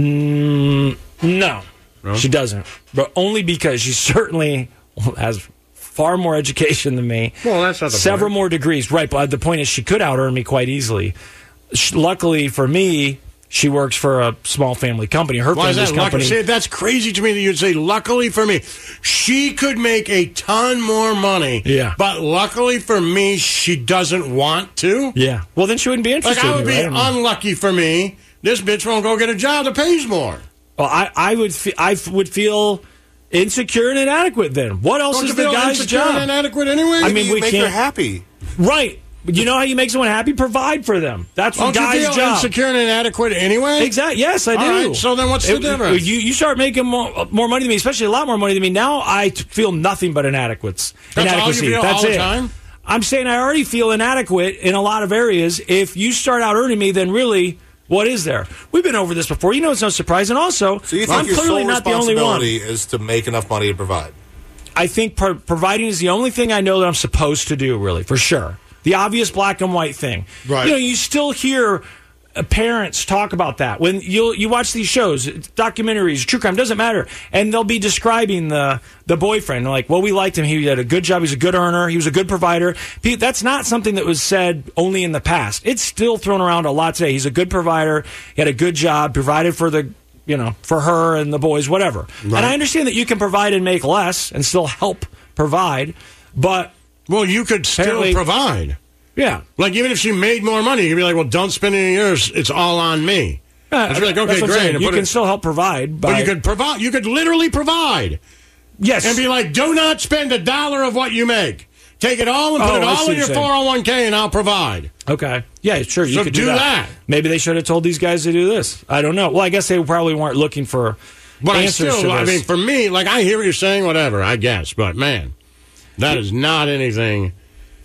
you? No, she doesn't. But only because she certainly has far more education than me. Well, that's not the Several point. more degrees. Right, but the point is she could out-earn me quite easily. Luckily for me, she works for a small family company. Her Why is family's that company. lucky? See, that's crazy to me that you'd say, luckily for me. She could make a ton more money. Yeah. But luckily for me, she doesn't want to. Yeah. Well, then she wouldn't be interested. I would be in me, right? unlucky for me. This bitch won't go get a job that pays more. Well, I would feel insecure and inadequate then. What else Don't is you the feel guy's insecure job? and inadequate anyway? I mean, we make can't her happy. Right. But you know how you make someone happy? Provide for them. That's the Don't guy's you feel job. insecure and inadequate anyway? Exactly. Yes, I do. All right, so then what's the difference? You start making more money than me, especially a lot more money than me. Now I feel nothing but inadequacy. That's all you feel That's all the it. time? I'm saying I already feel inadequate in a lot of areas. If you start out earning me, then really, what is there? We've been over this before. You know, it's no surprise. And also, So you think I'm your clearly sole not the only one. responsibility is to make enough money to provide? I think providing is the only thing I know that I'm supposed to do, really, for sure. The obvious black and white thing. Right. You know, you still hear parents talk about that. When you watch these shows, documentaries, true crime, doesn't matter. And they'll be describing the boyfriend. Like, well, we liked him. He had a good job. He's a good earner. He was a good provider. That's not something that was said only in the past. It's still thrown around a lot today. He's a good provider. He had a good job, provided for for her and the boys, whatever. Right. And I understand that you can provide and make less and still help provide, but... Well, you could still provide. Yeah. Like, even if she made more money, you could be like, well, don't spend any of yours. It's all on me. It's like, okay, great. You can still help provide. But you could provide. You could literally provide. Yes. And be like, do not spend $1 of what you make. Take it all and put it all in your 401k, and I'll provide. Okay. Yeah, sure. You So could do that. Maybe they should have told these guys to do this. I don't know. Well, I guess they probably weren't looking for answers to this. I mean, for me, like, I hear what you're saying, whatever, I guess. But, man, that is not anything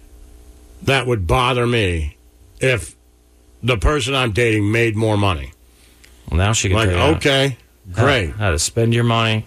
that would bother me if the person I'm dating made more money. Well, now she can like, tell you okay, great. How to spend your money,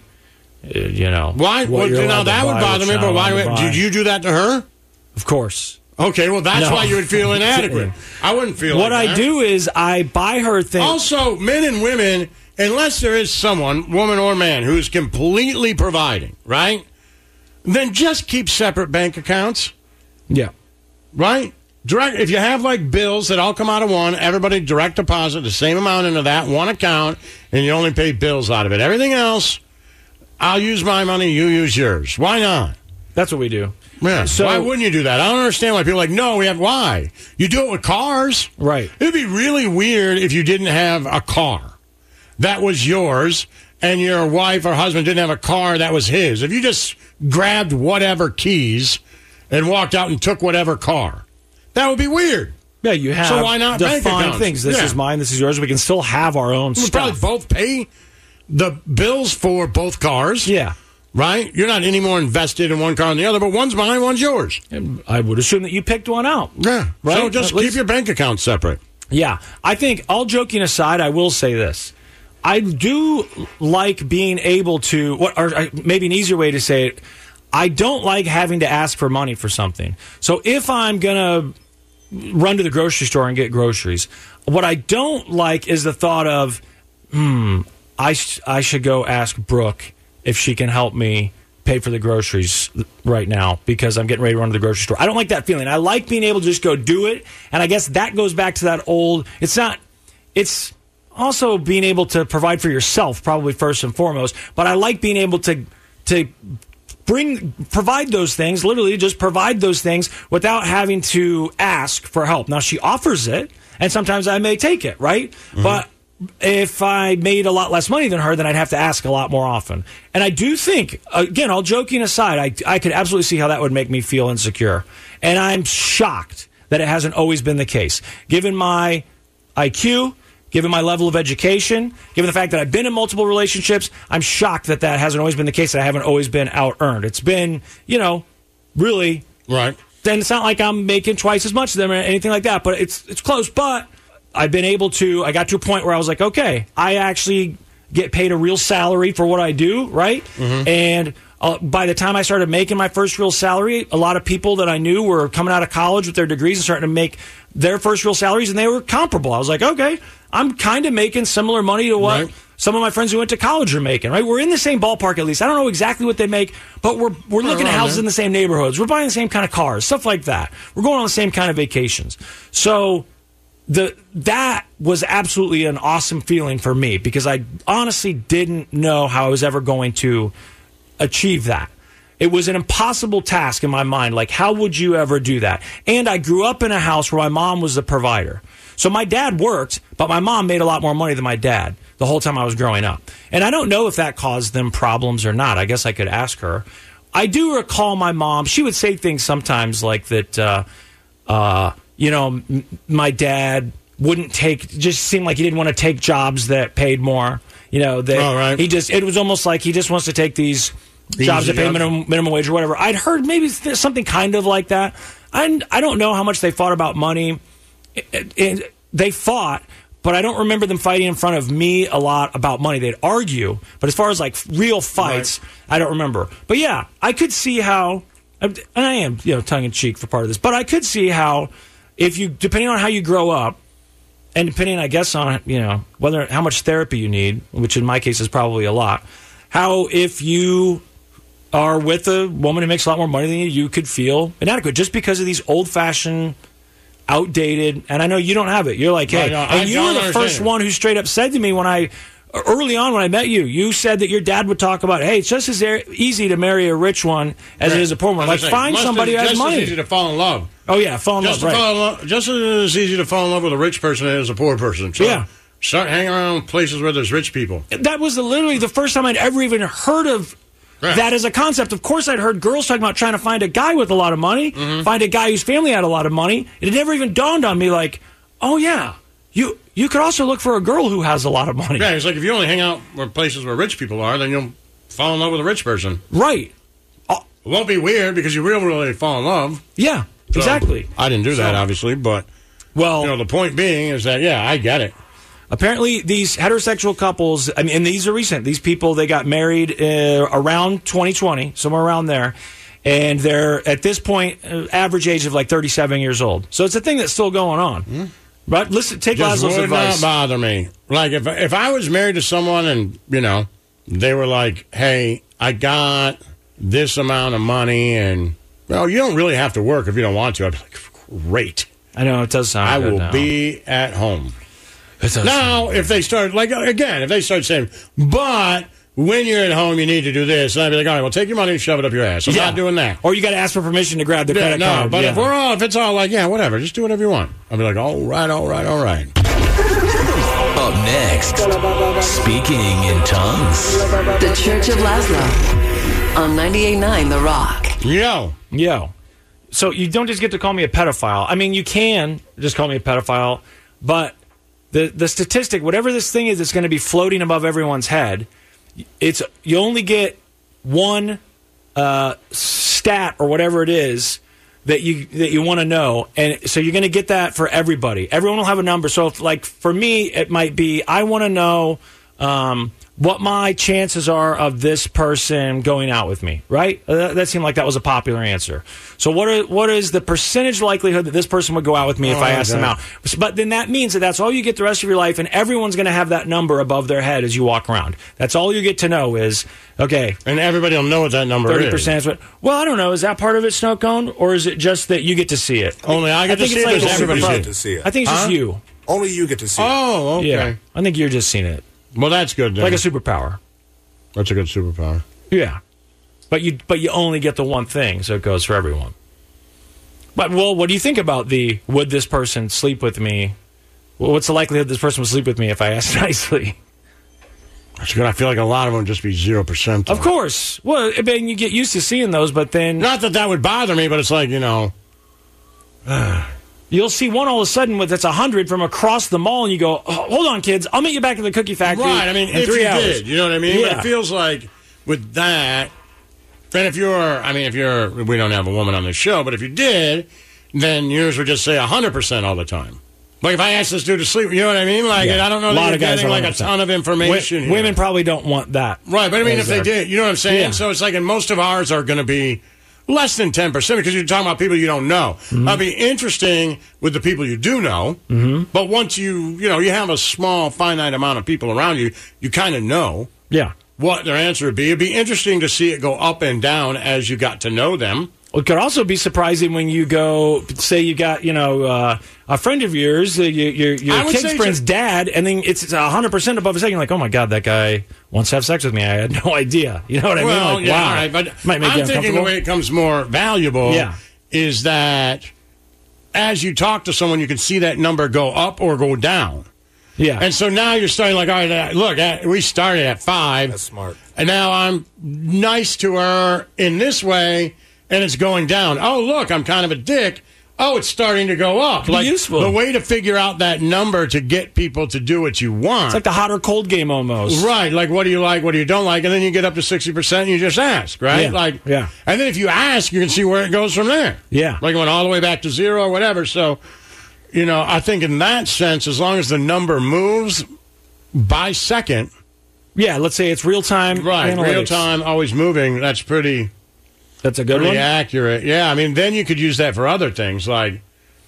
Why? Well, that would bother me, but why? Did you do that to her? Of course. Okay, well, that's why you would feel inadequate. I wouldn't feel What like I that. do is I buy her things. Also, men and women, unless there is someone, woman or man, who is completely providing, right? Then just keep separate bank accounts. Yeah. Right? If you have like bills that all come out of one, everybody direct deposit the same amount into that one account, and you only pay bills out of it. Everything else, I'll use my money, you use yours. Why not? That's what we do. Yeah. So, why wouldn't you do that? I don't understand why people are like, no, why? You do it with cars. Right. It'd be really weird if you didn't have a car that was yours and your wife or husband didn't have a car that was his. If you just grabbed whatever keys and walked out and took whatever car, that would be weird. Yeah, you have so why not bank defined accounts? things. This is mine, this is yours. We can still have our own We stuff. probably both pay the bills for both cars. Yeah. Right? You're not any more invested in one car than the other, but one's mine, one's yours. And I would assume that you picked one out. Yeah. Right? So just keep your bank accounts separate. Yeah. I think, all joking aside, I will say this. I do like being able to, or maybe an easier way to say it, I don't like having to ask for money for something. So if I'm going to run to the grocery store and get groceries, what I don't like is the thought of, I should go ask Brooke if she can help me pay for the groceries right now because I'm getting ready to run to the grocery store. I don't like that feeling. I like being able to just go do it. And I guess that goes back to that old, it's also being able to provide for yourself, probably first and foremost. But I like being able to provide those things, literally just provide those things without having to ask for help. Now, she offers it, and sometimes I may take it, right? Mm-hmm. But if I made a lot less money than her, then I'd have to ask a lot more often. And I do think, again, all joking aside, I could absolutely see how that would make me feel insecure. And I'm shocked that it hasn't always been the case. Given my IQ, given my level of education, given the fact that I've been in multiple relationships, I'm shocked that hasn't always been the case, that I haven't always been out-earned. It's been, really... Right. Then it's not like I'm making twice as much as them or anything like that, but it's close. But I've been able to... I got to a point where I was like, okay, I actually get paid a real salary for what I do, right? Mm-hmm. And by the time I started making my first real salary, a lot of people that I knew were coming out of college with their degrees and starting to make their first real salaries, and they were comparable. I was like, okay, I'm kind of making similar money to what some of my friends who went to college are making, right? We're in the same ballpark at least. I don't know exactly what they make, but we're looking at houses in the same neighborhoods. We're buying the same kind of cars, stuff like that. We're going on the same kind of vacations. So that was absolutely an awesome feeling for me because I honestly didn't know how I was ever going to achieve that. It was an impossible task in my mind. Like, how would you ever do that? And I grew up in a house where my mom was the provider. So my dad worked, but my mom made a lot more money than my dad the whole time I was growing up. And I don't know if that caused them problems or not. I guess I could ask her. I do recall my mom, she would say things sometimes like that, my dad wouldn't just seemed like he didn't want to take jobs that paid more. It was almost like he just wants to take these jobs that pay minimum wage or whatever. I'd heard maybe something kind of like that. And I don't know how much they fought about money. They fought, but I don't remember them fighting in front of me a lot about money. They'd argue, but as far as like real fights, I don't remember. But yeah, I could see how, and I am tongue in cheek for part of this, but I could see how depending on how you grow up, and depending, I guess, on how much therapy you need, which in my case is probably a lot, how if you are with a woman who makes a lot more money than you could feel inadequate just because of these old-fashioned, outdated, and I know you don't have it. You're like, hey, and you were the first one who straight up said to me early on when I met you, you said that your dad would talk about, hey, it's just as easy to marry a rich one as it is a poor one. Like, find somebody who has money. Just as easy to fall in love. Oh, yeah, fall in love, right. Just as easy to fall in love with a rich person as a poor person. So start hanging around places where there's rich people. That was literally the first time I'd ever even heard of that as a concept. Of course, I'd heard girls talking about trying to find a guy with a lot of money, find a guy whose family had a lot of money. It never even dawned on me like, oh, yeah, you could also look for a girl who has a lot of money. Yeah, it's like if you only hang out where places where rich people are, then you'll fall in love with a rich person. Right. It won't be weird because you will really fall in love. Yeah, exactly. I didn't do that, obviously, but the point being is that, I get it. Apparently, these heterosexual couples, and these are recent. These people, they got married around 2020, somewhere around there. And they're, at this point, average age of like 37 years old. So it's a thing that's still going on. Mm-hmm. But listen, take Laszlo's advice. Would not bother me. Like, if I was married to someone and, they were like, hey, I got this amount of money and, you don't really have to work if you don't want to. I'd be like, great. I know, it does sound I good will now. be at home. Now, if they start, if they start saying, but when you're at home, you need to do this, and I'd be like, all right, well, take your money and shove it up your ass. I'm not doing that. Or you got to ask for permission to grab the credit card. But if it's all like, whatever, just do whatever you want. I'll be like, all right. Up next, speaking in tongues. The Church of Laszlo on 98.9 The Rock. Yo. So you don't just get to call me a pedophile. I mean, you can just call me a pedophile, but the statistic, whatever this thing is that's going to be floating above everyone's head, you only get one stat or whatever it is that you want to know, and so you're going to get that for everybody. Everyone will have a number. So, for me, it might be I want to know what my chances are of this person going out with me, right? That seemed like that was a popular answer. So what is the percentage likelihood that this person would go out with me if I asked them out? But then that means that that's all you get the rest of your life, and everyone's going to have that number above their head as you walk around. That's all you get to know is, okay. And everybody will know what that number 30% is. Well, I don't know. Is that part of it, Snow Cone? Or is it just that you get to see it? Only I get to see it, or does everybody get to see it? I think it's just you. Only you get to see it. Oh, okay. Yeah. I think you're just seeing it. Well, that's good then. Like a superpower. That's a good superpower. Yeah. But you only get the one thing, so it goes for everyone. But, well, what do you think about would this person sleep with me? Well, what's the likelihood this person would sleep with me if I asked nicely? That's good. I feel like a lot of them would just be 0%. Of course. Well, I mean, you get used to seeing those, but then... Not that would bother me, but it's like, You'll see one all of a sudden that's 100 from across the mall, and you go, oh, hold on, kids, I'll meet you back at the cookie factory. Right, I mean, in if 3 you hours. did, you know what I mean? Yeah. But it feels like with that, and if we don't have a woman on the show, but if you did, then yours would just say 100% all the time. Like if I asked this dude to sleep, you know what I mean? Like, I don't know that you're getting like a ton of information. Women probably don't want that. Right, but I mean, if they did, you know what I'm saying? Yeah. So it's like, and most of ours are going to be less than 10% because you're talking about people you don't know. Mm-hmm. That'd be interesting with the people you do know, but once you have a small, finite amount of people around you, you kind of know what their answer would be. It'd be interesting to see it go up and down as you got to know them. It could also be surprising when you go, say you got, a friend of yours, your kid's friend's dad, and then it's 100% above his head. You're like, oh my God, that guy wants to have sex with me. I had no idea. You know what I mean? Like, wow. All right, but might make I'm thinking the way it becomes more valuable is that as you talk to someone, you can see that number go up or go down. Yeah. And so now you're starting like, all right, look, we started at 5. That's smart. And now I'm nice to her in this way, and it's going down. Oh, look, I'm kind of a dick. Oh, it's starting to go up. Like, useful. The way to figure out that number to get people to do what you want. It's like the hot or cold game almost. Right. Like, what do you like? What do you don't like? And then you get up to 60% and you just ask, right? Yeah. And then if you ask, you can see where it goes from there. Yeah. Like it went all the way back to 0 or whatever. So, I think in that sense, as long as the number moves by second. Yeah, let's say it's real time. Right. Analytics. Real time, always moving. That's pretty... That's a good pretty one. Accurate. Yeah, I mean, then you could use that for other things like,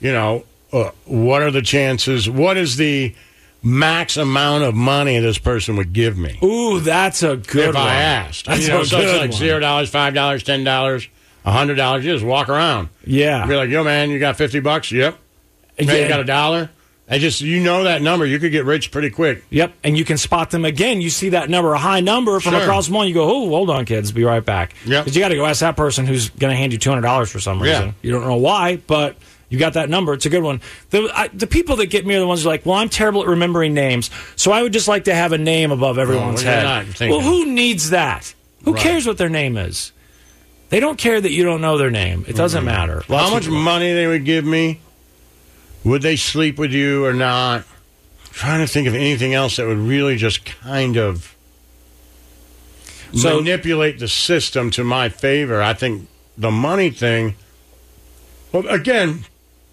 what are the chances? What is the max amount of money this person would give me? Ooh, that's a good if one. I asked. That's so a it's good like one. $0, $5, $10, $100. You just walk around. Yeah. Be like, yo, man, you got $50? Yep. Man, Yeah. you got $1? I just, that number. You could get rich pretty quick. Yep, and you can spot them again. You see that number, a high number from across the mall. You go, oh, hold on, kids. Be right back. Yep. Because you got to go ask that person who's going to hand you $200 for some reason. Yeah. You don't know why, but you got that number. It's a good one. The people that get me are the ones who are like, well, I'm terrible at remembering names, so I would just like to have a name above everyone's head. Well, who needs that? Who cares what their name is? They don't care that you don't know their name. It doesn't matter. How much money they would give me? Would they sleep with you or not? Trying to think of anything else that would really just kind of manipulate the system to my favor. I think the money thing, well, again,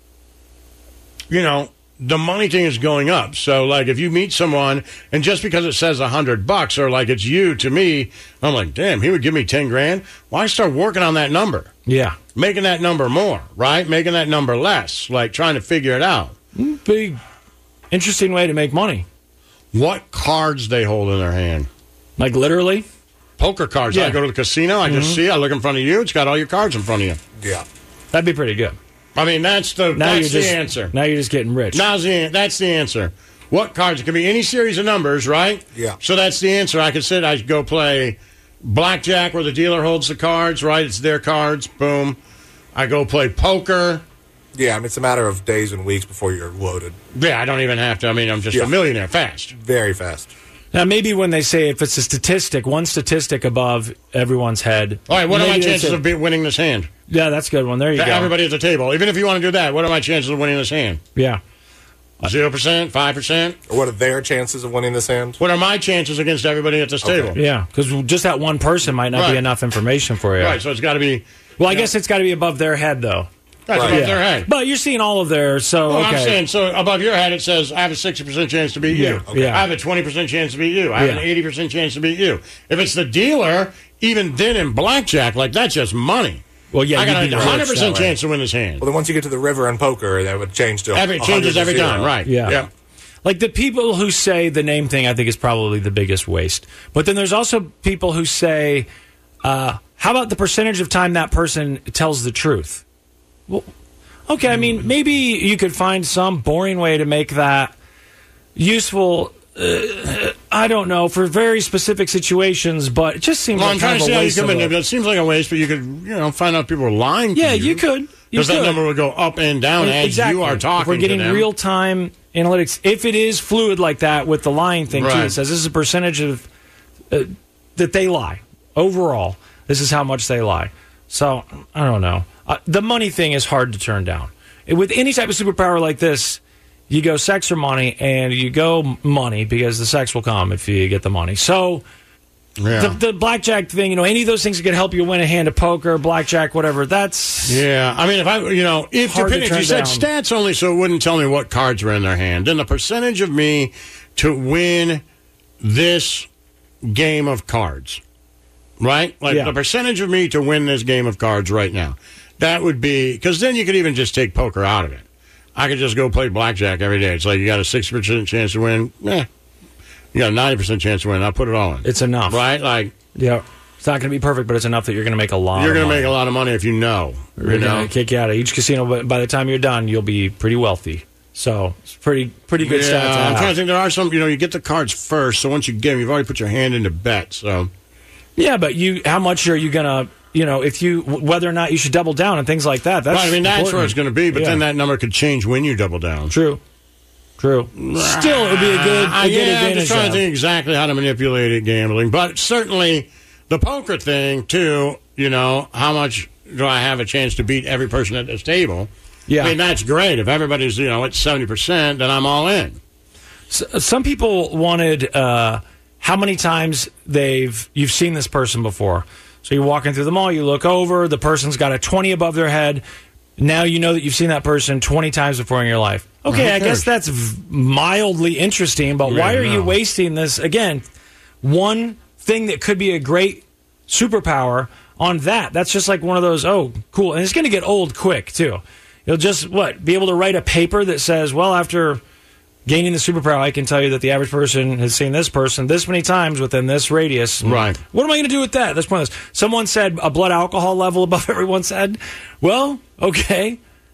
the money thing is going up. So, like, if you meet someone, and just because it says $100, or like it's you to me, I'm like, damn, he would give me $10,000. Why start working on that number? Yeah. Making that number more, right? Making that number less, like trying to figure it out. Big, interesting way to make money. What cards they hold in their hand? Like literally? Poker cards. Yeah. I go to the casino, I just see, I look in front of you, it's got all your cards in front of you. Yeah. That'd be pretty good. I mean, that's the answer. Now you're just getting rich. That's the answer. What cards? It could be any series of numbers, right? Yeah. So that's the answer. I could go play blackjack where the dealer holds the cards, right? It's their cards. Boom. I go play poker. Yeah, I mean, it's a matter of days and weeks before you're loaded. Yeah, I don't even have to. I mean, I'm just a millionaire fast. Very fast. Now, maybe when they say if it's a statistic, one statistic above everyone's head. All right, what are my chances of winning this hand? Yeah, that's a good one. There you go. Everybody at the table. Even if you want to do that, what are my chances of winning this hand? Yeah. 0%, 5%? Or what are their chances of winning this hand? What are my chances against everybody at this table? Yeah, because just that one person might not be enough information for you. Right, so it's got to be... Well, I guess it's got to be above their head, though. That's above their head. But you're seeing all of their, so, Well, okay. I'm saying, so above your head it says, I have a 60% chance to beat you. Okay. Yeah. I have a 20% chance to beat you. I have an 80% chance to beat you. If it's the dealer, even then in blackjack, like, that's just money. Well, yeah, I got a you'd be rich 100% that way. chance to win this hand. Well, then once you get to the river and poker, that would change to It changes every time, right. Yeah. Like the people who say the name thing, I think is probably the biggest waste. But then there's also people who say, how about the percentage of time that person tells the truth? Well, okay, I mean, maybe you could find some boring way to make that useful. I don't know, for very specific situations, but it just seems Well, like I'm trying to see how you come can. It seems like a waste, but you could, find out people are lying to Yeah, you. you could. Because that number would go up and down as you are talking If we're getting to them. real-time analytics, if it is fluid like that with the lying thing, too, Right. it says this is a percentage of that they lie. Overall, this is how much they lie. So, I don't know. The money thing is hard to turn down. With any type of superpower like this, you go sex or money, and you go money because the sex will come if you get the money. So, the blackjack thing, any of those things that could help you win a hand of poker, blackjack, whatever, that's... Yeah, I mean, if hard to you turn said down. stats only, so it wouldn't tell me what cards were in their hand, then the percentage of me to win this game of cards, right? Like the percentage of me to win this game of cards right now, that would be, because then you could even just take poker out of it. I could just go play blackjack every day. It's like you got a 60% chance to win. You got a 90% chance to win. I'll put it all in. It's enough. Right? Like, yeah. It's not going to be perfect, but it's enough that you're going to make a lot you're of going to money. make a lot of money if you know. They're going to kick you out of each casino, but by the time you're done, you'll be pretty wealthy. So it's pretty good stat to I'm have. trying to think. There are some, you get the cards first, so once you get them, you've already put your hand into bet. So, yeah, but how much are you going to, whether or not you should double down and things like that. That's right, I mean, that's important. where it's going to be, but then that number could change when you double down. True. Still, it would be a good I'm advantage. just trying to think exactly how to manipulate it, gambling. But certainly the poker thing, too, how much do I have a chance to beat every person at this table? Yeah. I mean, that's great. If everybody's, at 70%, then I'm all in. Some people wanted how many times you've seen this person before. So you're walking through the mall, you look over, the person's got a 20 above their head. Now you know that you've seen that person 20 times before in your life. Okay, I guess that's mildly interesting, but why are you wasting this, again, one thing that could be a great superpower on that? That's just like one of those, oh, cool. And it's going to get old quick, too. You'll just, be able to write a paper that says, well, after gaining the superpower, I can tell you that the average person has seen this person this many times within this radius. Right. What am I going to do with that? That's pointless. Someone said a blood alcohol level above everyone's head. Well, okay.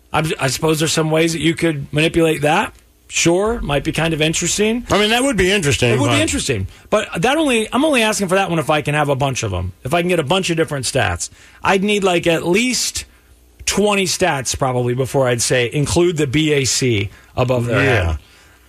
I suppose there's some ways that you could manipulate that. Sure, might be kind of interesting. I mean, that would be interesting. It would be interesting. But I'm only asking for that one if I can have a bunch of them. If I can get a bunch of different stats. I'd need at least 20 stats probably before I'd say include the BAC above their head.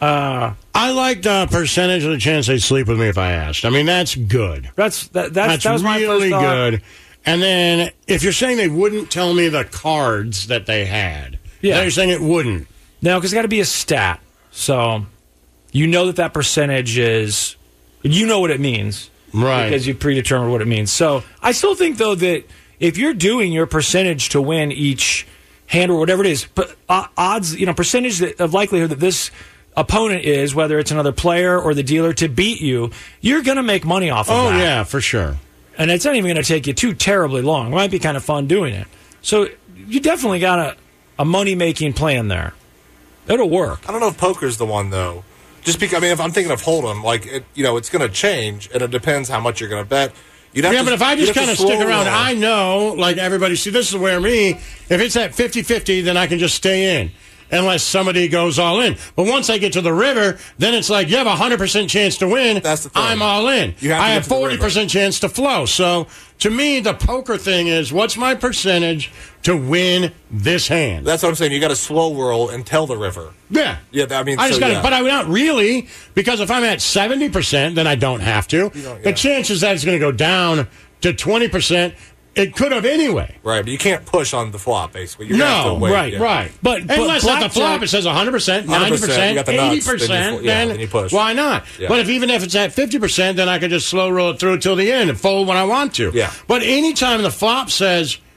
I like the percentage of the chance they'd sleep with me if I asked. I mean, that's good. That's that was my first really thought. good. And then if you're saying they wouldn't tell me the cards that they had, you're saying it wouldn't. No, because it's got to be a stat. So that percentage is, what it means. Right. Because you've predetermined what it means. So I still think, though, that if you're doing your percentage to win each hand or whatever it is, but odds, percentage of likelihood that this opponent is, whether it's another player or the dealer, to beat you, you're going to make money off of that. Oh, yeah, for sure. And it's not even going to take you too terribly long. It might be kind of fun doing it. So you definitely got a money-making plan there. It'll work. I don't know if poker's the one, though. Just because, if I'm thinking of Hold'em, it's going to change, and it depends how much you're going to bet. But if I just kind of stick around, I know, like everybody, see, this is where if it's at 50-50, then I can just stay in. Unless somebody goes all in. But once I get to the river, then it's like you have a 100% chance to win. That's the thing. I'm all in. I have 40% chance to flow. So to me, the poker thing is, what's my percentage to win this hand? That's what I'm saying. You got to slow roll and tell the river. Yeah. Yeah, I just got to, but I'm not really, because if I'm at 70%, then I don't have to. The chances that it's going to go down to 20%. It could have anyway. Right, but you can't push on the flop, basically. You're gonna have to wait. Right. But unless at the flop it says 100%, 90%, 80%, then you push. Why not? Yeah. But even if it's at 50%, then I can just slow roll it through till the end and fold when I want to. Yeah. But anytime the flop says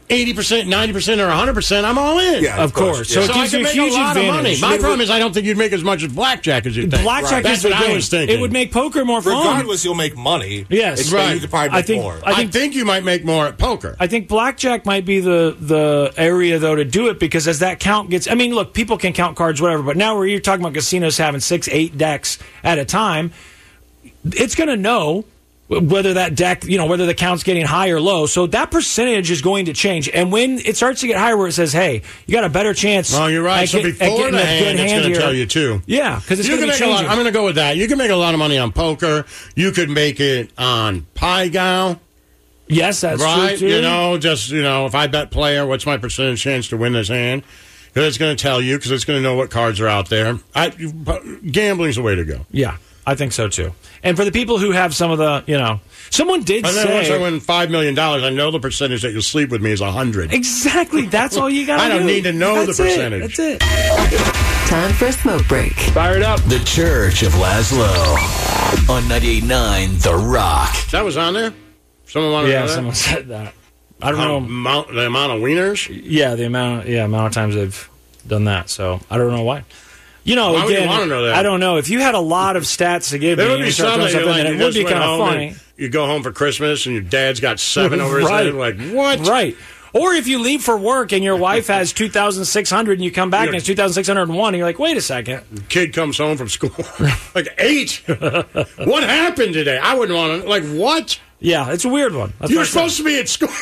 80%, 90%, or 100%, I'm all in. Yeah, of course. So it I gives can you a make huge a lot advantage. of money. My problem is I don't think you'd make as much as blackjack as you think. Blackjack That's is the what I game. was thinking. It would make poker more fun. Regardless, you'll make money. Yes. It's Right. You could probably make more. I think you might make more at poker. I think blackjack might be the area, though, to do it, because as that count gets... I mean, look, people can count cards, whatever, but now where you're talking about casinos having 6, 8 decks at a time, it's going to know whether that deck, whether the count's getting high or low. So that percentage is going to change. And when it starts to get higher where it says, hey, you got a better chance. Well, you're right. So before the hand, it's going to tell you, too. Yeah, because it's going to be changing. I'm going to go with that. You can make a lot of money on poker. You could make it on Pai-Gow. Yes, that's right? true, too. If I bet player, what's my percentage chance to win this hand? Because it's going to tell you, because it's going to know what cards are out there. Gambling's the way to go. Yeah. I think so, too. And for the people who have some of the, someone did say... And then once I win $5 million, I know the percentage that you'll sleep with me is 100. Exactly. That's all you got to do. I don't need to know the percentage. That's it. Time for a smoke break. Fire it up. The Church of Laszlo on 98.9 The Rock. That was on there? Someone wanted to know that? Yeah, someone said that. I don't know. The amount of wieners? Yeah, the amount of times they've done that. So I don't know why. Why would you want to know that? I don't know. If you had a lot of stats to give me, there would be some that it would be kind of funny. You go home for Christmas and your dad's got 7 over his head. Like, what? Right. Or if you leave for work and your wife has 2,600 and you come back and it's 2,601 and you're like, wait a second. The kid comes home from school. Like, 8. What happened today? I wouldn't want to. Like, what? Yeah, it's a weird one. You're supposed to be at school.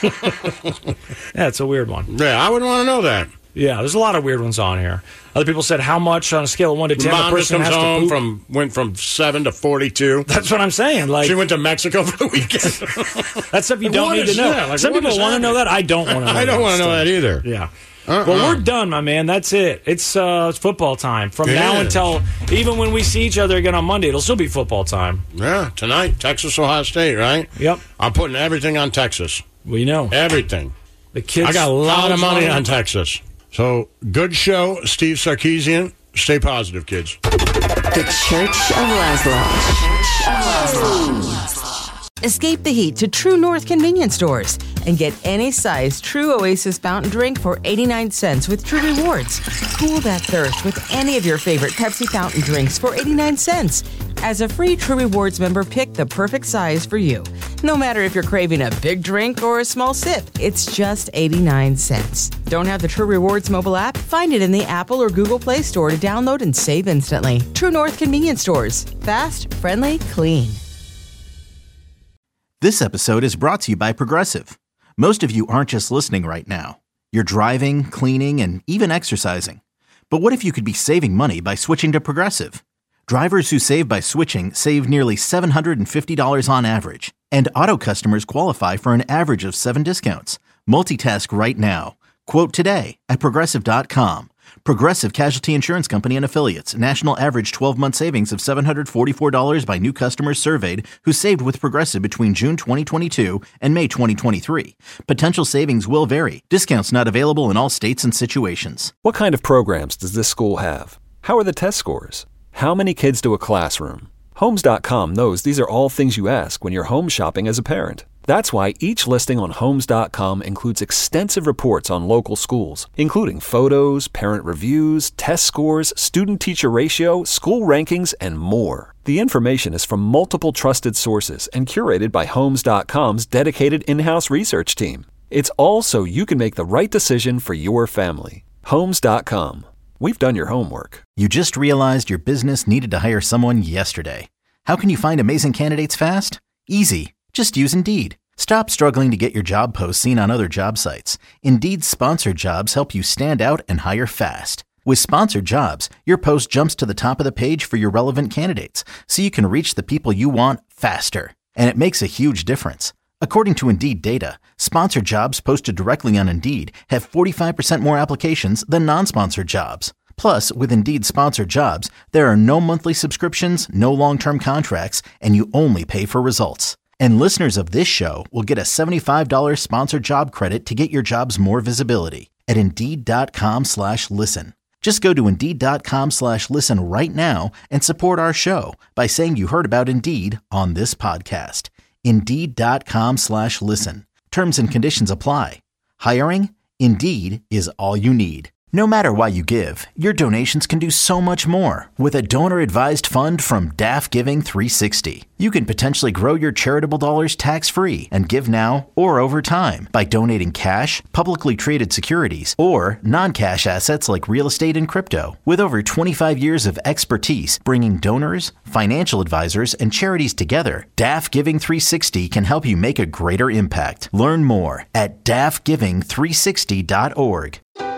Yeah, it's a weird one. Yeah, I wouldn't want to know that. Yeah, there's a lot of weird ones on here. Other people said how much on a scale of 1 to 10 Mom a person comes has home to poop. went from 7 to 42. That's what I'm saying. Like, she went to Mexico for the weekend. That's stuff you don't need to know. Like, some people want to know that. I don't want to know I don't want to know that either. Yeah. Well, we're done, my man. That's it. It's football time. From now until even when we see each other again on Monday, it'll still be football time. Yeah, tonight, Texas, Ohio State, right? Yep. I'm putting everything on Texas. We know. Everything. The kids. I got a lot of money on Texas. So, good show, Steve Sarkisian. Stay positive, kids. The Church of Laszlo. Escape the heat to True North convenience stores and get any size True Oasis fountain drink for 89 cents with True Rewards. Cool that thirst with any of your favorite Pepsi fountain drinks for 89 cents. As a free True Rewards member, pick the perfect size for you. No matter if you're craving a big drink or a small sip, it's just 89 cents. Don't have the True Rewards mobile app? Find it in the Apple or Google Play Store to download and save instantly. True North convenience stores. Fast, friendly, clean. This episode is brought to you by Progressive. Most of you aren't just listening right now. You're driving, cleaning, and even exercising. But what if you could be saving money by switching to Progressive? Drivers who save by switching save nearly $750 on average. And auto customers qualify for an average of 7 discounts. Multitask right now. Quote today at Progressive.com. Progressive Casualty Insurance Company and Affiliates. National average 12-month savings of $744 by new customers surveyed who saved with Progressive between June 2022 and May 2023. Potential savings will vary. Discounts not available in all states and situations. What kind of programs does this school have? How are the test scores? How many kids do a classroom? Homes.com knows these are all things you ask when you're home shopping as a parent. That's why each listing on Homes.com includes extensive reports on local schools, including photos, parent reviews, test scores, student-teacher ratio, school rankings, and more. The information is from multiple trusted sources and curated by Homes.com's dedicated in-house research team. It's all so you can make the right decision for your family. Homes.com. We've done your homework. You just realized your business needed to hire someone yesterday. How can you find amazing candidates fast? Easy. Just use Indeed. Stop struggling to get your job posts seen on other job sites. Indeed's sponsored jobs help you stand out and hire fast. With sponsored jobs, your post jumps to the top of the page for your relevant candidates, so you can reach the people you want faster. And it makes a huge difference. According to Indeed data, sponsored jobs posted directly on Indeed have 45% more applications than non-sponsored jobs. Plus, with Indeed sponsored jobs, there are no monthly subscriptions, no long-term contracts, and you only pay for results. And listeners of this show will get a $75 sponsored job credit to get your jobs more visibility at Indeed.com/listen. Just go to Indeed.com/listen right now and support our show by saying you heard about Indeed on this podcast. Indeed.com/listen. Terms and conditions apply. Hiring? Indeed is all you need. No matter why you give, your donations can do so much more with a donor-advised fund from DAF Giving 360. You can potentially grow your charitable dollars tax-free and give now or over time by donating cash, publicly traded securities, or non-cash assets like real estate and crypto. With over 25 years of expertise bringing donors, financial advisors, and charities together, DAF Giving 360 can help you make a greater impact. Learn more at dafgiving360.org.